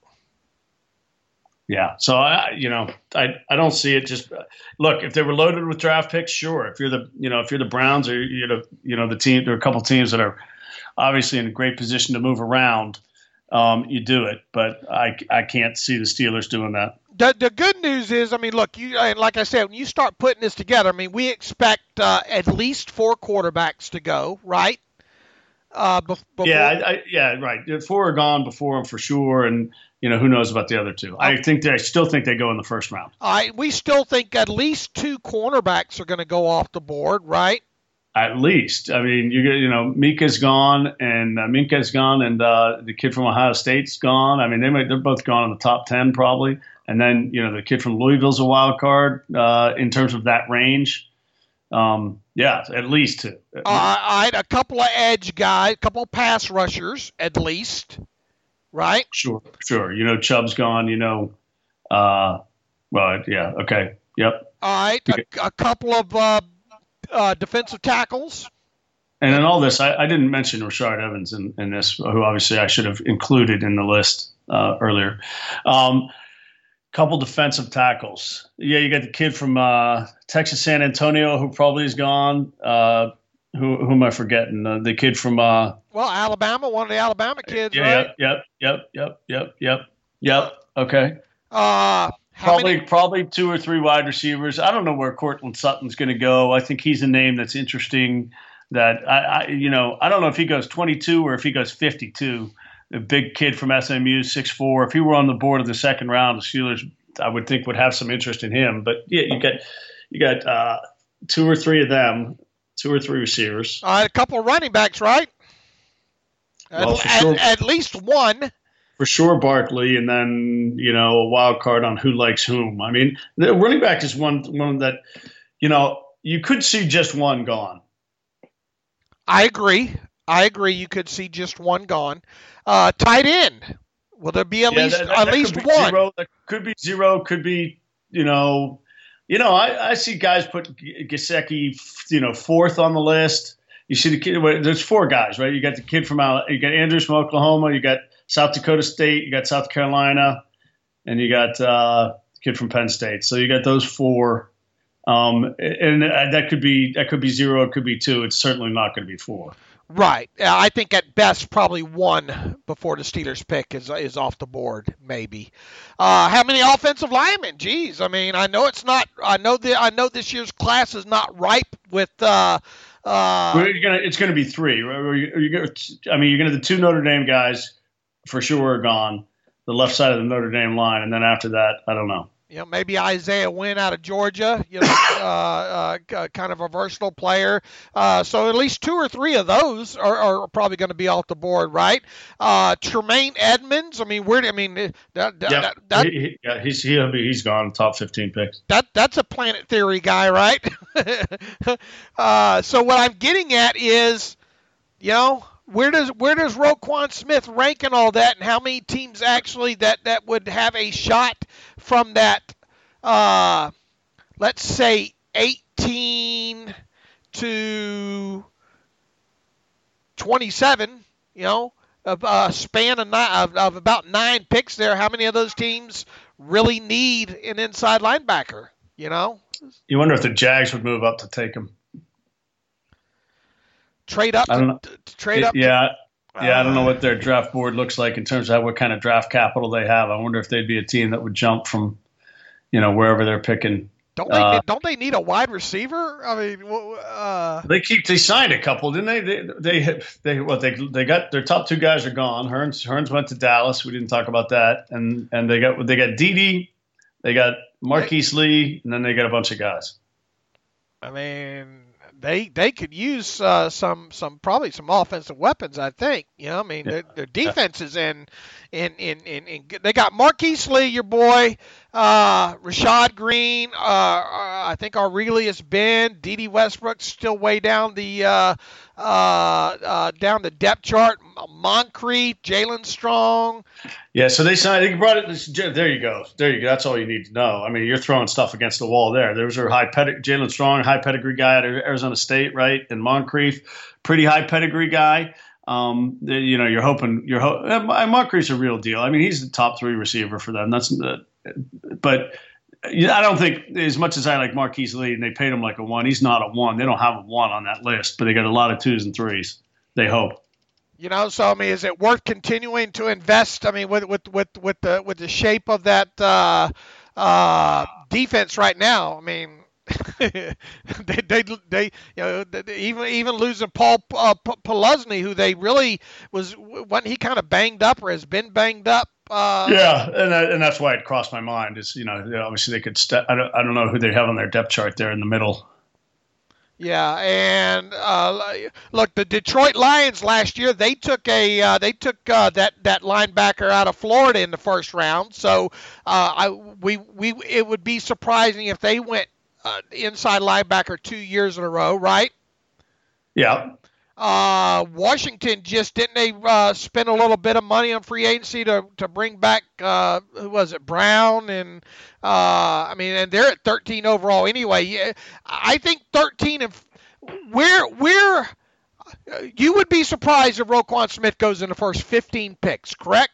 Yeah, so I, you know, I I don't see it. Just look, if they were loaded with draft picks, sure. If you're the, you know, if you're the Browns or you're the, you know, the team, there are a couple teams that are obviously in a great position to move around. Um, you do it, but I I can't see the Steelers doing that. The the good news is, I mean, look, you like I said, when you start putting this together, I mean, we expect uh, at least four quarterbacks to go, right? Uh, before, yeah, I, I, yeah, right. Four are gone before them for sure, and you know who knows about the other two. I think they, I still think they go in the first round. I we still think at least two cornerbacks are going to go off the board, right? At least, I mean, you you know, Mika's gone, and uh, Minka's gone, and uh, the kid from Ohio State's gone. I mean, they might, they're both gone in the top ten probably. And then, you know, the kid from Louisville's a wild card uh, in terms of that range. Um, yeah, at least two. Uh, all right, a couple of edge guys, a couple of pass rushers at least, right? Sure, sure. You know, Chubb's gone. You know, uh, well, yeah, okay, yep. All right, a, a couple of uh, uh, defensive tackles. And in all this, I, I didn't mention Rashard Evans in, in this, who obviously I should have included in the list uh, earlier. Um, Couple defensive tackles. Yeah, you got the kid from uh, Texas San Antonio who probably is gone. Uh, who, who am I forgetting? Uh, the kid from uh, well, Alabama, one of the Alabama kids, yeah, right? Yep, yep, yep, yep, yep, yep. Okay. Uh, probably, many? probably two or three wide receivers. I don't know where Cortland Sutton's going to go. I think he's a name that's interesting. That I, I, you know, I don't know if he goes twenty-two or if he goes fifty-two. A big kid from S M U, six foot four. If he were on the board of the second round, the Steelers, I would think, would have some interest in him. But yeah, you got you got uh, two or three of them, two or three receivers. All right, a couple of running backs, right? Well, at, for sure, at, at least one. For sure, Barkley, and then you know a wild card on who likes whom. I mean, the running back is one one that you know you could see just one gone. I agree. I agree. You could see just one gone. Uh, tight end. Will there be at yeah, least that, that, at that least could be one? Zero, that could be zero. Could be you know, you know. I, I see guys put Gesicki, you know, fourth on the list. You see the kid. There's four guys, right? You got the kid from you got Andrews from Oklahoma. You got South Dakota State. You got South Carolina, and you got uh, the kid from Penn State. So you got those four. Um, and that could be that could be zero. It could be two. It's certainly not going to be four. Right. I think at best probably one before the Steelers pick is is off the board, maybe. Uh, how many offensive linemen? Geez, I mean, I know it's not. I know the I know this year's class is not ripe with. Uh, uh, We're gonna, it's going to be three. You're, you're, I mean, you're going to the two Notre Dame guys for sure are gone. The left side of the Notre Dame line, and then after that, I don't know. You know, maybe Isaiah Wynn out of Georgia, you know, uh, uh, kind of a versatile player. Uh, so at least two or three of those are, are probably going to be off the board, right? Uh, Tremaine Edmonds. I mean, where? I mean, that, that, yeah, that, that, he, he, yeah, he's he'll be, he's gone top fifteen picks. That that's a Planet Theory guy, right? uh, so what I'm getting at is, you know. Where does where does Roquan Smith rank in all that, and how many teams actually that, that would have a shot from that, uh, let's say, eighteen to twenty-seven, you know, of a span of, nine, of, of about nine picks there. How many of those teams really need an inside linebacker, you know? You wonder if the Jags would move up to take him. trade up. I don't know. To, to trade It, up. yeah. To, Yeah, I don't know uh, what their draft board looks like in terms of what kind of draft capital they have. I wonder if they'd be a team that would jump from, you know, wherever they're picking. Don't they? Uh, don't they need a wide receiver? I mean, uh, they keep they signed a couple, didn't they? They they they well they they got their top two guys are gone. Hearns Hearns went to Dallas. We didn't talk about that, and and they got they got Dede, they got Marquise Lee, and then they got a bunch of guys. I mean, they they could use uh, some some probably some offensive weapons. I think you know. I mean, Yeah. their, their defense is in in, in in in they got Marquise Lee, your boy, uh, Rashad Green. Uh, uh, I think Aurelius Ben, Dede Westbrook's still way down the uh, uh, uh, down the depth chart. Moncrief, Jalen Strong. Yeah, so they signed. They brought it. There you go. There you go. That's all you need to know. I mean, you're throwing stuff against the wall there. There was a high pedigree, Jalen Strong, high pedigree guy at Arizona State, right? And Moncrief, pretty high pedigree guy. Um, you know, you're hoping you're ho- Moncrief's a real deal. I mean, he's the top three receiver for them. That's, uh, but I don't think as much as I like Marquise Lee and they paid him like a one, he's not a one. They don't have a one on that list, but they got a lot of twos and threes. They hope. You know, so I mean, is it worth continuing to invest? I mean, with with with with the with the shape of that uh, uh, defense right now. I mean, they they they you know they, even even losing Paul uh, Peluzny, who they really was wasn't he kind of banged up or has been banged up. Uh, yeah, and I, and that's why it crossed my mind. Is you know obviously they could. St- I don't I don't know who they have on their depth chart there in the middle. Yeah, and uh, look, the Detroit Lions last year they took a uh, they took uh, that that linebacker out of Florida in the first round. So uh, I we we it would be surprising if they went uh, inside linebacker two years in a row, right? Yeah. Uh, Washington just didn't they uh, spend a little bit of money on free agency to to bring back uh, who was it Brown and uh, I mean and they're at thirteen overall anyway. Yeah, I think thirteen and where where you would be surprised if Roquan Smith goes in the first fifteen picks, correct?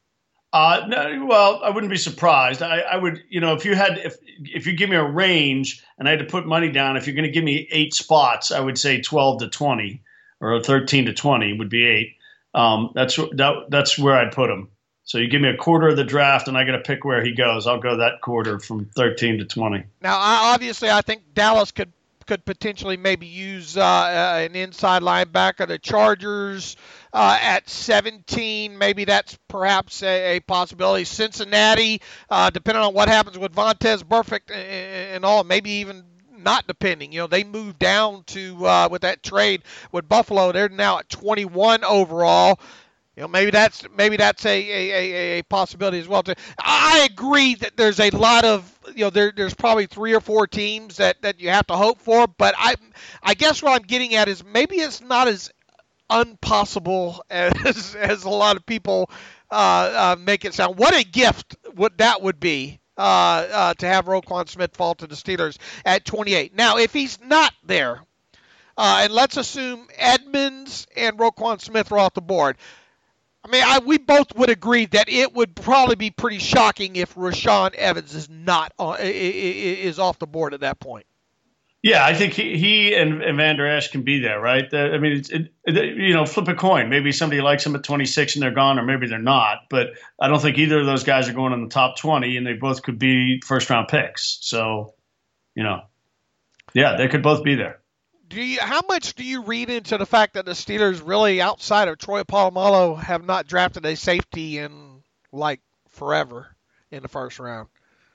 Uh, no, well, I wouldn't be surprised. I, I would, you know, if you had, if if you give me a range and I had to put money down, if you're going to give me eight spots, I would say twelve to twenty. Or thirteen to twenty would be eight. Um, that's that, that's where I'd put him. So you give me a quarter of the draft, and I got to pick where he goes. I'll go that quarter from thirteen to twenty. Now, I, obviously, I think Dallas could could potentially maybe use uh, uh, an inside linebacker. The Chargers uh, at seventeen, maybe that's perhaps a, a possibility. Cincinnati, uh, depending on what happens with Vontaze Burfict and, and all, maybe even. Not depending, you know, they moved down to uh, with that trade with Buffalo. They're now at twenty-one overall. You know, maybe that's maybe that's a a, a, a possibility as well. Too. I agree that there's a lot of you know there there's probably three or four teams that, that you have to hope for. But I I guess what I'm getting at is maybe it's not as impossible as as a lot of people uh, uh, make it sound. What a gift would that would be. Uh, uh, to have Roquan Smith fall to the Steelers at twenty-eight. Now, if he's not there, uh, and let's assume Edmonds and Roquan Smith are off the board, I mean, I, we both would agree that it would probably be pretty shocking if Rashaan Evans is not on, is off the board at that point. Yeah, I think he, he and, and Van Der Esch can be there, right? I mean, it's, it, it, you know, flip a coin. Maybe somebody likes him at twenty-six and they're gone, or maybe they're not. But I don't think either of those guys are going in the top twenty, and they both could be first-round picks. So, you know, yeah, they could both be there. Do you, how much do you read into the fact that the Steelers really, outside of Troy Polamalu, have not drafted a safety in, like, forever in the first round?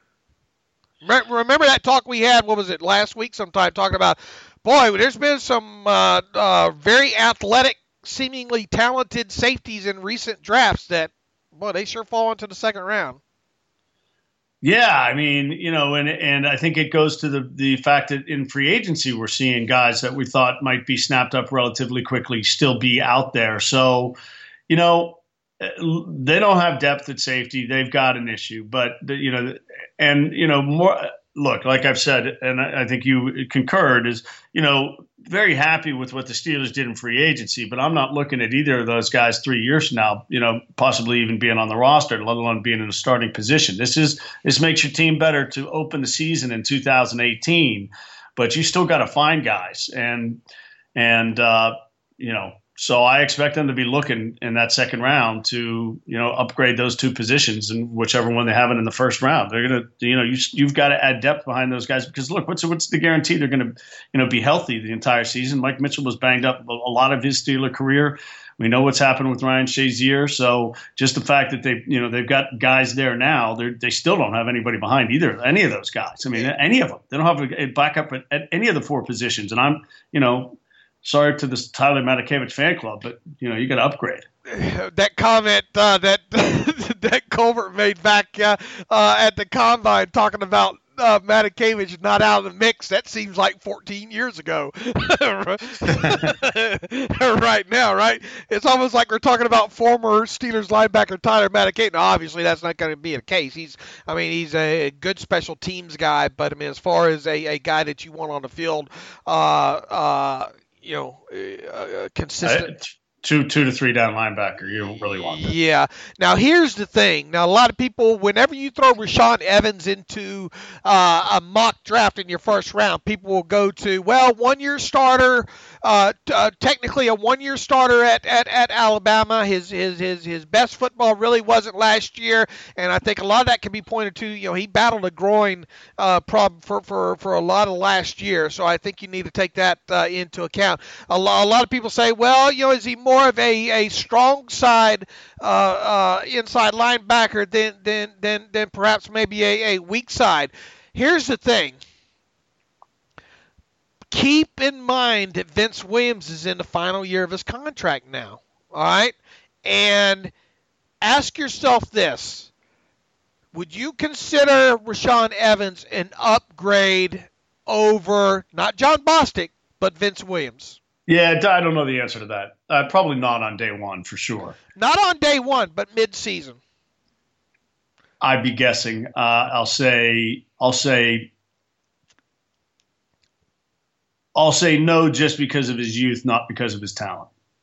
Remember that talk we had, what was it, last week sometime, talking about, boy, there's been some uh, uh, very athletic, seemingly talented safeties in recent drafts that, boy, they sure fall into the second round. Yeah, I mean, you know, and and I think it goes to the, the fact that in free agency we're seeing guys that we thought might be snapped up relatively quickly still be out there. So, you know, they don't have depth at safety. They've got an issue, but the, you know, and you know, more. Look, like I've said, and I, I think you concurred, is you know, very happy with what the Steelers did in free agency, but I'm not looking at either of those guys three years from now, you know, possibly even being on the roster, let alone being in a starting position. This is this makes your team better to open the season in two thousand eighteen, but you still got to find guys, and and uh, you know, so I expect them to be looking in that second round to, you know, upgrade those two positions and whichever one they have it in the first round. They're going to, you know, you, you've got to add depth behind those guys because look, what's what's the guarantee they're going to, you know, be healthy the entire season? Mike Mitchell was banged up a, a lot of his Steeler career. We know what's happened with Ryan Shazier. So just the fact that they, you know, they've got guys there now, they they still don't have anybody behind either, any of those guys. I mean, any of them. They don't have a, a backup at, at any of the four positions. And I'm, you know, sorry to this Tyler Matakevich fan club, but, you know, you got to upgrade. That comment uh, that that Colbert made back uh, uh, at the Combine talking about uh, Matakevich not out of the mix, that seems like fourteen years ago right now, right? It's almost like we're talking about former Steelers linebacker Tyler Matakevich. Now, obviously, that's not going to be the case. He's, I mean, he's a good special teams guy, but, I mean, as far as a, a guy that you want on the field, uh, uh, you know, uh, consistent. I, two, two to three down linebacker. You don't really want that. Yeah. Now, here's the thing. Now, a lot of people, whenever you throw Rashaan Evans into uh, a mock draft in your first round, people will go to, well, one-year starter, uh, t- uh, technically a one-year starter at, at, at Alabama. His, his his his best football really wasn't last year, and I think a lot of that can be pointed to, you know, he battled a groin uh, problem for, for, for a lot of last year, so I think you need to take that uh, into account. A, lo- a lot of people say, well, you know, is he more of a, a strong side uh, uh, inside linebacker than, than, than, than perhaps maybe a, a weak side? Here's the thing. Keep in mind that Vince Williams is in the final year of his contract now, all right? And ask yourself this. Would you consider Rashaan Evans an upgrade over, not John Bostic, but Vince Williams? Yeah, I don't know the answer to that. Uh, probably not on day one, for sure. Not on day one, but mid-season. I'd be guessing. Uh, I'll say, I'll say, I'll say no, just because of his youth, not because of his talent.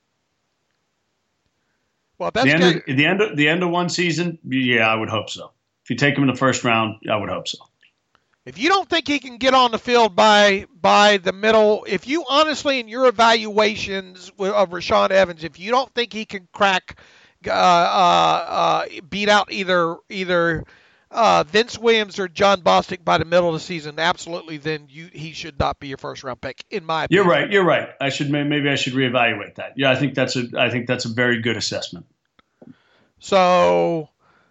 Well, that's the end, good. of, the end of the end of one season. Yeah, I would hope so. If you take him in the first round, I would hope so. If you don't think he can get on the field by by the middle, if you honestly, in your evaluations of Rashaan Evans, if you don't think he can crack, uh, uh, uh, beat out either either uh, Vince Williams or John Bostic by the middle of the season, absolutely, then you he should not be your first round pick, in my opinion. You're right. You're right. I should maybe I should reevaluate that. Yeah, I think that's a I think that's a very good assessment. So.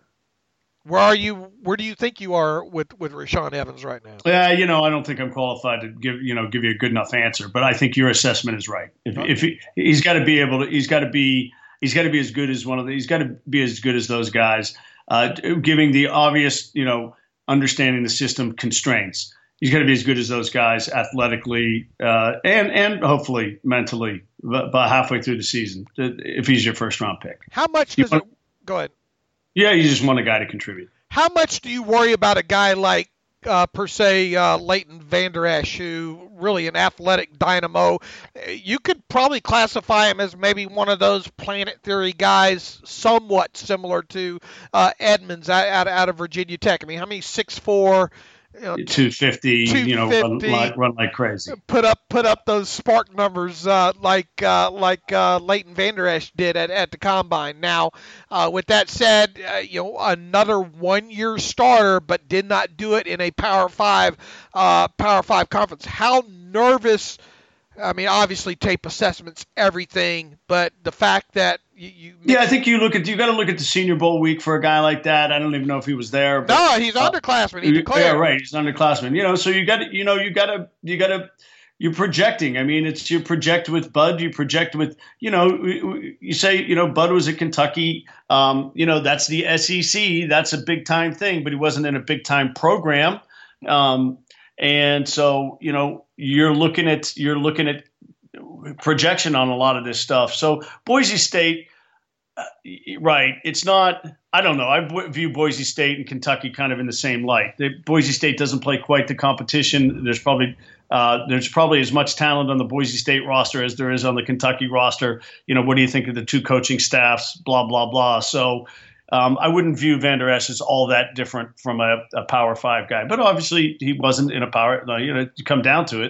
Where are you? Where do you think you are with, with Rashaan Evans right now? Yeah, you know, I don't think I'm qualified to give you know give you a good enough answer, but I think your assessment is right. If, okay. if he, he's got to be able to, he's got to be, he's got to be as good as one of the, he's got to be as good as those guys, uh, giving the obvious, you know, understanding the system constraints. He's got to be as good as those guys athletically uh, and and hopefully mentally by halfway through the season. If he's your first round pick, how much does want, it? Go ahead. Yeah, you just want a guy to contribute. How much do you worry about a guy like, uh, per se, uh, Leighton Vander Esch, who really an athletic dynamo? You could probably classify him as maybe one of those Planet Theory guys, somewhat similar to uh, Edmonds out, out, out of Virginia Tech. I mean, how many six foot four, you know, two fifty, you know, run like, run like crazy. Put up, put up those spark numbers uh, like uh, like uh, Leighton Vander Esch did at, at the Combine. Now, uh, with that said, uh, you know, another one-year starter, but did not do it in a Power Five, uh, Power Five conference. How nervous? I mean, obviously, tape assessments, everything, but the fact that you, you yeah, I think you look at you got to look at the Senior Bowl week for a guy like that. I don't even know if he was there. But, no, he's uh, underclassman. He declared. Yeah, right. He's an underclassman. You know, so you got to, you know, you got to, you got to, you're projecting. I mean, it's you project with Bud. You project with, you know, you say, you know, Bud was at Kentucky. Um, you know, that's the S E C. That's a big time thing, but he wasn't in a big time program. Um, and so, you know, you're looking at you're looking at projection on a lot of this stuff. So Boise State, uh, right? It's not. I don't know. I view Boise State and Kentucky kind of in the same light. The, Boise State doesn't play quite the competition. There's probably uh, there's probably as much talent on the Boise State roster as there is on the Kentucky roster. You know, what do you think of the two coaching staffs? Blah blah blah. So. Um, I wouldn't view Vander Esch as all that different from a, a Power Five guy, but obviously he wasn't in a power. You know, you come down to it,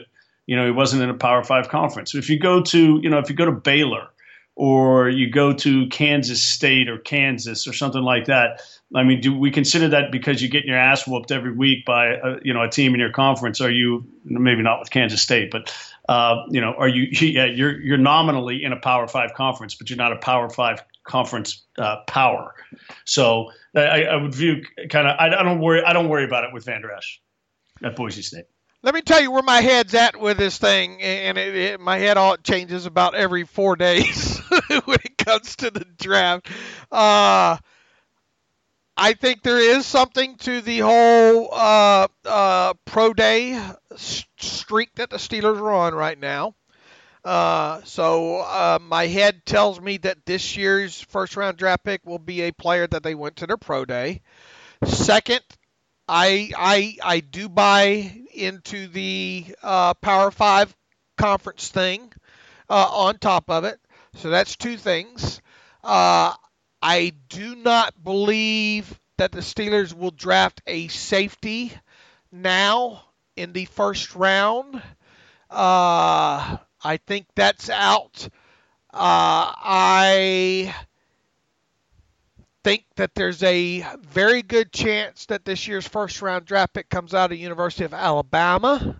You know, he wasn't in a Power Five conference. So if you go to, you know, if you go to Baylor or you go to Kansas State or Kansas or something like that, I mean, do we consider that because you're getting your ass whooped every week by, a, you know, a team in your conference? Are you, maybe not with Kansas State, but, uh, you know, are you, yeah, you're, you're nominally in a Power Five conference, but you're not a Power Five conference uh, power. So I, I would view kind of, I, I don't worry, I don't worry about it with Van Der Esch at Boise State. Let me tell you where my head's at with this thing, and it, it, my head all changes about every four days when it comes to the draft. Uh, I think there is something to the whole uh, uh, pro day streak that the Steelers are on right now. Uh, so uh, my head tells me that this year's first-round draft pick will be a player that they went to their pro day. Second, I I I do buy into the uh, Power Five conference thing uh, on top of it. So that's two things. Uh, I do not believe that the Steelers will draft a safety now in the first round. Uh, I think that's out. Uh, I think that there's a very good chance that this year's first round draft pick comes out of the University of Alabama.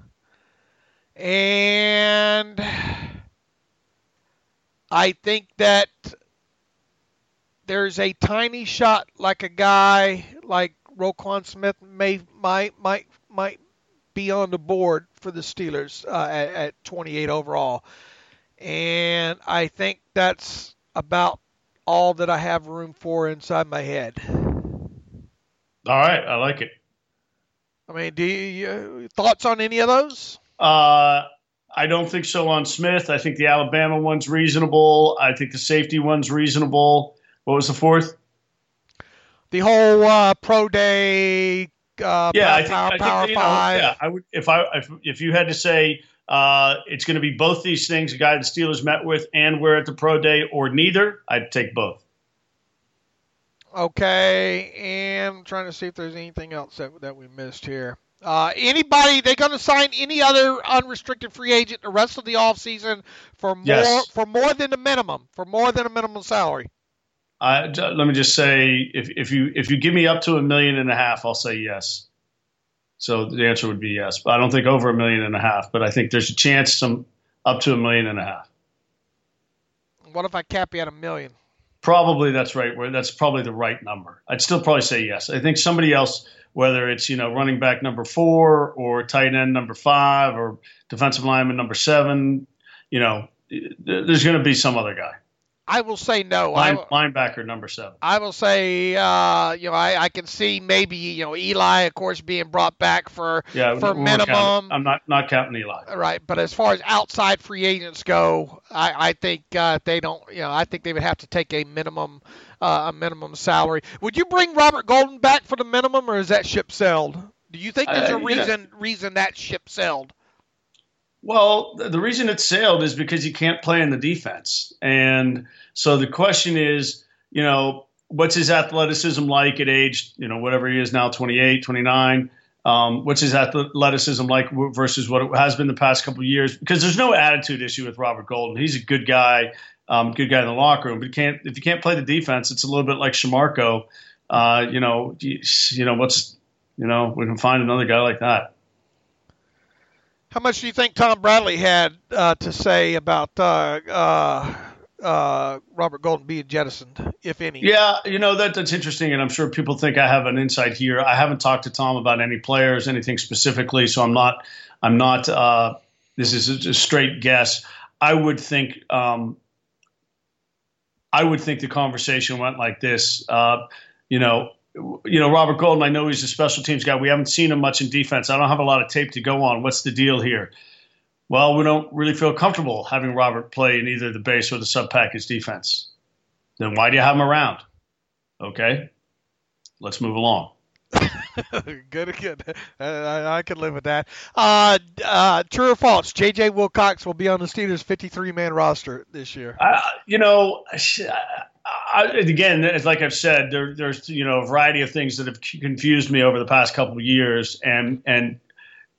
And I think that there's a tiny shot like a guy like Roquan Smith may might might might be on the board for the Steelers uh, at, at twenty-eight overall. And I think that's about all that I have room for inside my head. All right, I like it. I mean, do you uh, thoughts on any of those? Uh, I don't think so on Smith. I think the Alabama one's reasonable. I think the safety one's reasonable. What was the fourth? The whole uh, pro day. Uh, yeah, power, I think, power, I power think you know, five. yeah, I would if I if, if you had to say uh, it's going to be both these things, a guy the Steelers met with and we're at the pro day, or neither, I'd take both. Okay, and I'm trying to see if there's anything else that that we missed here. Uh, anybody, they going to sign any other unrestricted free agent the rest of the offseason for more Yes. for more than a minimum, for more than a minimum salary? Uh, let me just say, if, if you if you give me up to a million and a half, I'll say yes. So the answer would be yes. But I don't think over a million and a half. But I think there's a chance some up to a million and a half. What if I cap you at a million? Probably that's right. Where that's probably the right number. I'd still probably say yes. I think somebody else, whether it's you know running back number four or tight end number five or defensive lineman number seven, you know, there's going to be some other guy. I will say no. Line, I, linebacker number seven. I will say, uh, you know, I, I can see maybe, you know, Eli, of course, being brought back for yeah, for we're minimum. Counting. I'm not not counting Eli. Right, but as far as outside free agents go, I, I think uh, they don't. You know, I think they would have to take a minimum uh, a minimum salary. Would you bring Robert Golden back for the minimum, or is that ship sailed? Do you think there's uh, a reason yeah. reason that ship sailed? Well, the reason it sailed is because he can't play in the defense. And so the question is, you know, what's his athleticism like at age, you know, whatever he is now, twenty-eight, twenty-nine? Um, what's his athleticism like versus what it has been the past couple of years? Because there's no attitude issue with Robert Golden. He's a good guy, um, good guy in the locker room. But you can't, if you can't play the defense, it's a little bit like Shamarko. Uh, you know, you, you know, what's, you know, we can find another guy like that. How much do you think Tom Bradley had uh, to say about uh, uh, uh, Robert Golden being jettisoned, if any? Yeah, you know, that that's interesting, and I'm sure people think I have an insight here. I haven't talked to Tom about any players, anything specifically, so I'm not – I'm not. Uh, this is a straight guess. I would think um, I would think the conversation went like this. Uh, you know, You know, Robert Golden, I know he's a special teams guy. We haven't seen him much in defense. I don't have a lot of tape to go on. What's the deal here? Well, we don't really feel comfortable having Robert play in either the base or the sub-package defense. Then why do you have him around? Okay, let's move along. good, good. Uh, I, I can live with that. Uh, uh, true or false? J J Wilcox will be on the Steelers' fifty-three man roster this year. Uh, you know, I, again, it's like I've said, there, there's you know a variety of things that have confused me over the past couple of years, and and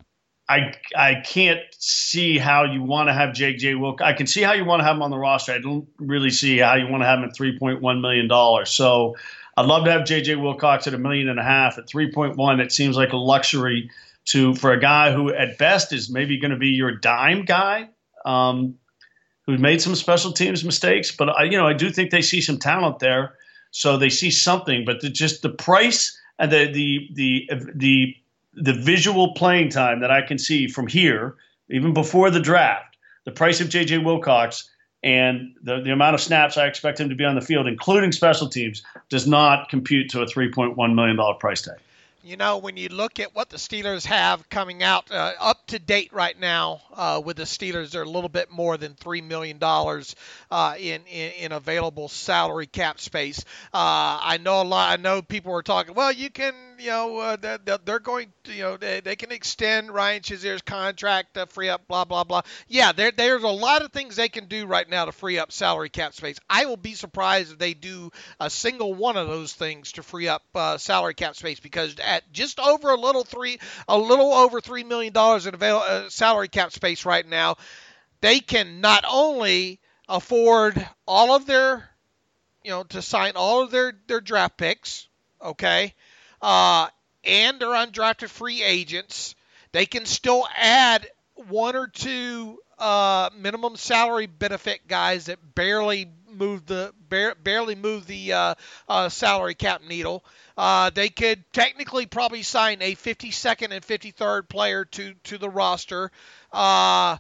I I can't see how you want to have J J Wilcox. I can see how you want to have him on the roster. I don't really see how you want to have him at three point one million dollars. So I'd love to have J J Wilcox at a million and a half. At three point one, it seems like a luxury to for a guy who at best is maybe going to be your dime guy, um, who made some special teams mistakes. But I, you know, I do think they see some talent there, so they see something. But the, just the price and the the the the the visual playing time that I can see from here, even before the draft, the price of J J Wilcox and the, the amount of snaps I expect him to be on the field, including special teams, does not compute to a three point one million dollars price tag. You know, when you look at what the Steelers have coming out uh, up to date right now uh, with the Steelers, they're a little bit more than three million dollars uh, in, in in available salary cap space. Uh, I know a lot. I know people were talking. Well, you can, you know, uh, they're, they're going to, you know, they, they can extend Ryan Shazier's contract to free up, blah blah blah. Yeah, there there's a lot of things they can do right now to free up salary cap space. I will be surprised if they do a single one of those things to free up uh, salary cap space, because at just over a little three, a little over three million dollars in avail- uh, salary cap space right now, they can not only afford all of their, you know, to sign all of their, their draft picks, okay, uh, and their undrafted free agents. They can still add one or two uh, minimum salary benefit guys that barely move the bar- barely move the uh, uh, salary cap needle. Uh, they could technically probably sign a fifty-second and fifty-third player to, to the roster. Uh,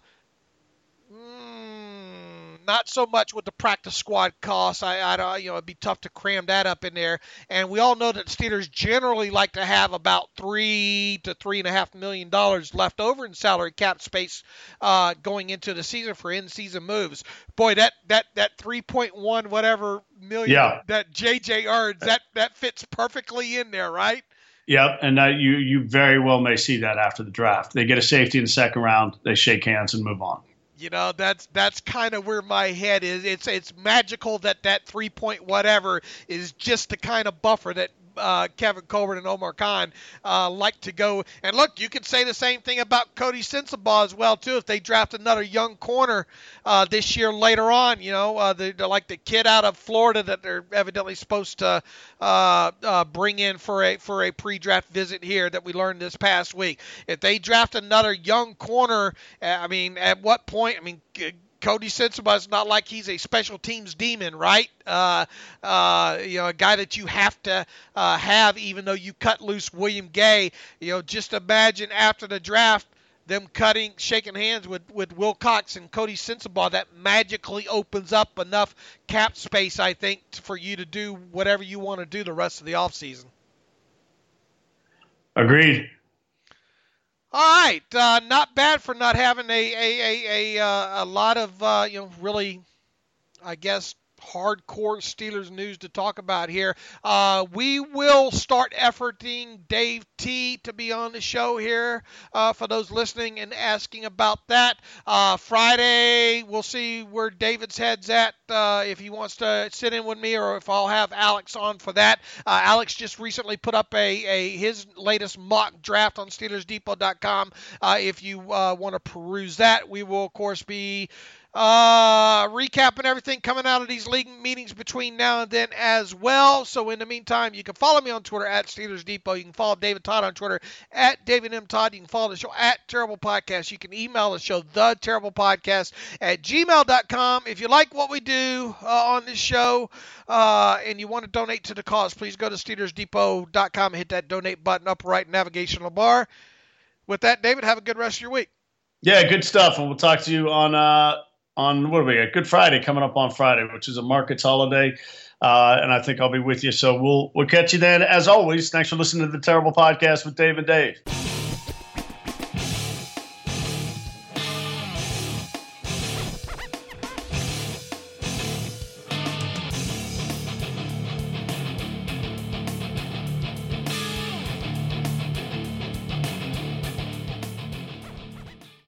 mm, not so much with the practice squad costs. I, I, you know, it'd be tough to cram that up in there. And we all know that Steelers generally like to have about three to three and a half million dollars left over in salary cap space uh, going into the season for in-season moves. Boy, that that that three point one whatever million yeah. that J J earns, that that fits perfectly in there, right? Yep, and uh, you you very well may see that after the draft. They get a safety in the second round, they shake hands and move on. You know, that's that's kind of where my head is. It's it's magical that that three point whatever is just the kind of buffer that uh, Kevin Colbert and Omar Khan uh, like to go. And look, you could say the same thing about Cody Sensabaugh as well too. If they draft another young corner uh, this year later on, you know, uh, they're, they're like the kid out of Florida that they're evidently supposed to uh, uh, bring in for a for a pre-draft visit here that we learned this past week. If they draft another young corner, I mean, at what point? I mean. Cody Sensabaugh is not like he's a special teams demon, right? Uh, uh, you know, a guy that you have to uh, have, even though you cut loose William Gay. You know, just imagine after the draft, them cutting, shaking hands with, with Wilcox and Cody Sensabaugh. That magically opens up enough cap space, I think, for you to do whatever you want to do the rest of the offseason. Agreed. All right, uh, not bad for not having a a a a, uh, a lot of uh, you know really, I guess, hardcore Steelers news to talk about here. Uh, we will start efforting Dave T to be on the show here uh, for those listening and asking about that. Uh, Friday, we'll see where David's head's at, uh, if he wants to sit in with me or if I'll have Alex on for that. Uh, Alex just recently put up a, a his latest mock draft on Steelers Depot dot com. Uh, if you uh, want to peruse that, we will, of course, be Uh, recapping everything coming out of these league meetings between now and then as well. So in the meantime, you can follow me on Twitter at Steelers Depot. You can follow David Todd on Twitter at David M. Todd. You can follow the show at Terrible Podcast. You can email the show, the Terrible Podcast at gmail dot com. If you like what we do uh, on this show uh, and you want to donate to the cause, please go to Steelers Depot dot com and hit that donate button up right navigational bar. With that, David, have a good rest of your week. Yeah, good stuff. And we'll talk to you on uh, on what do we got? Good Friday coming up on Friday, which is a markets holiday. Uh, and I think I'll be with you. So we'll we'll catch you then. As always, thanks for listening to the Terrible Podcast with Dave and Dave.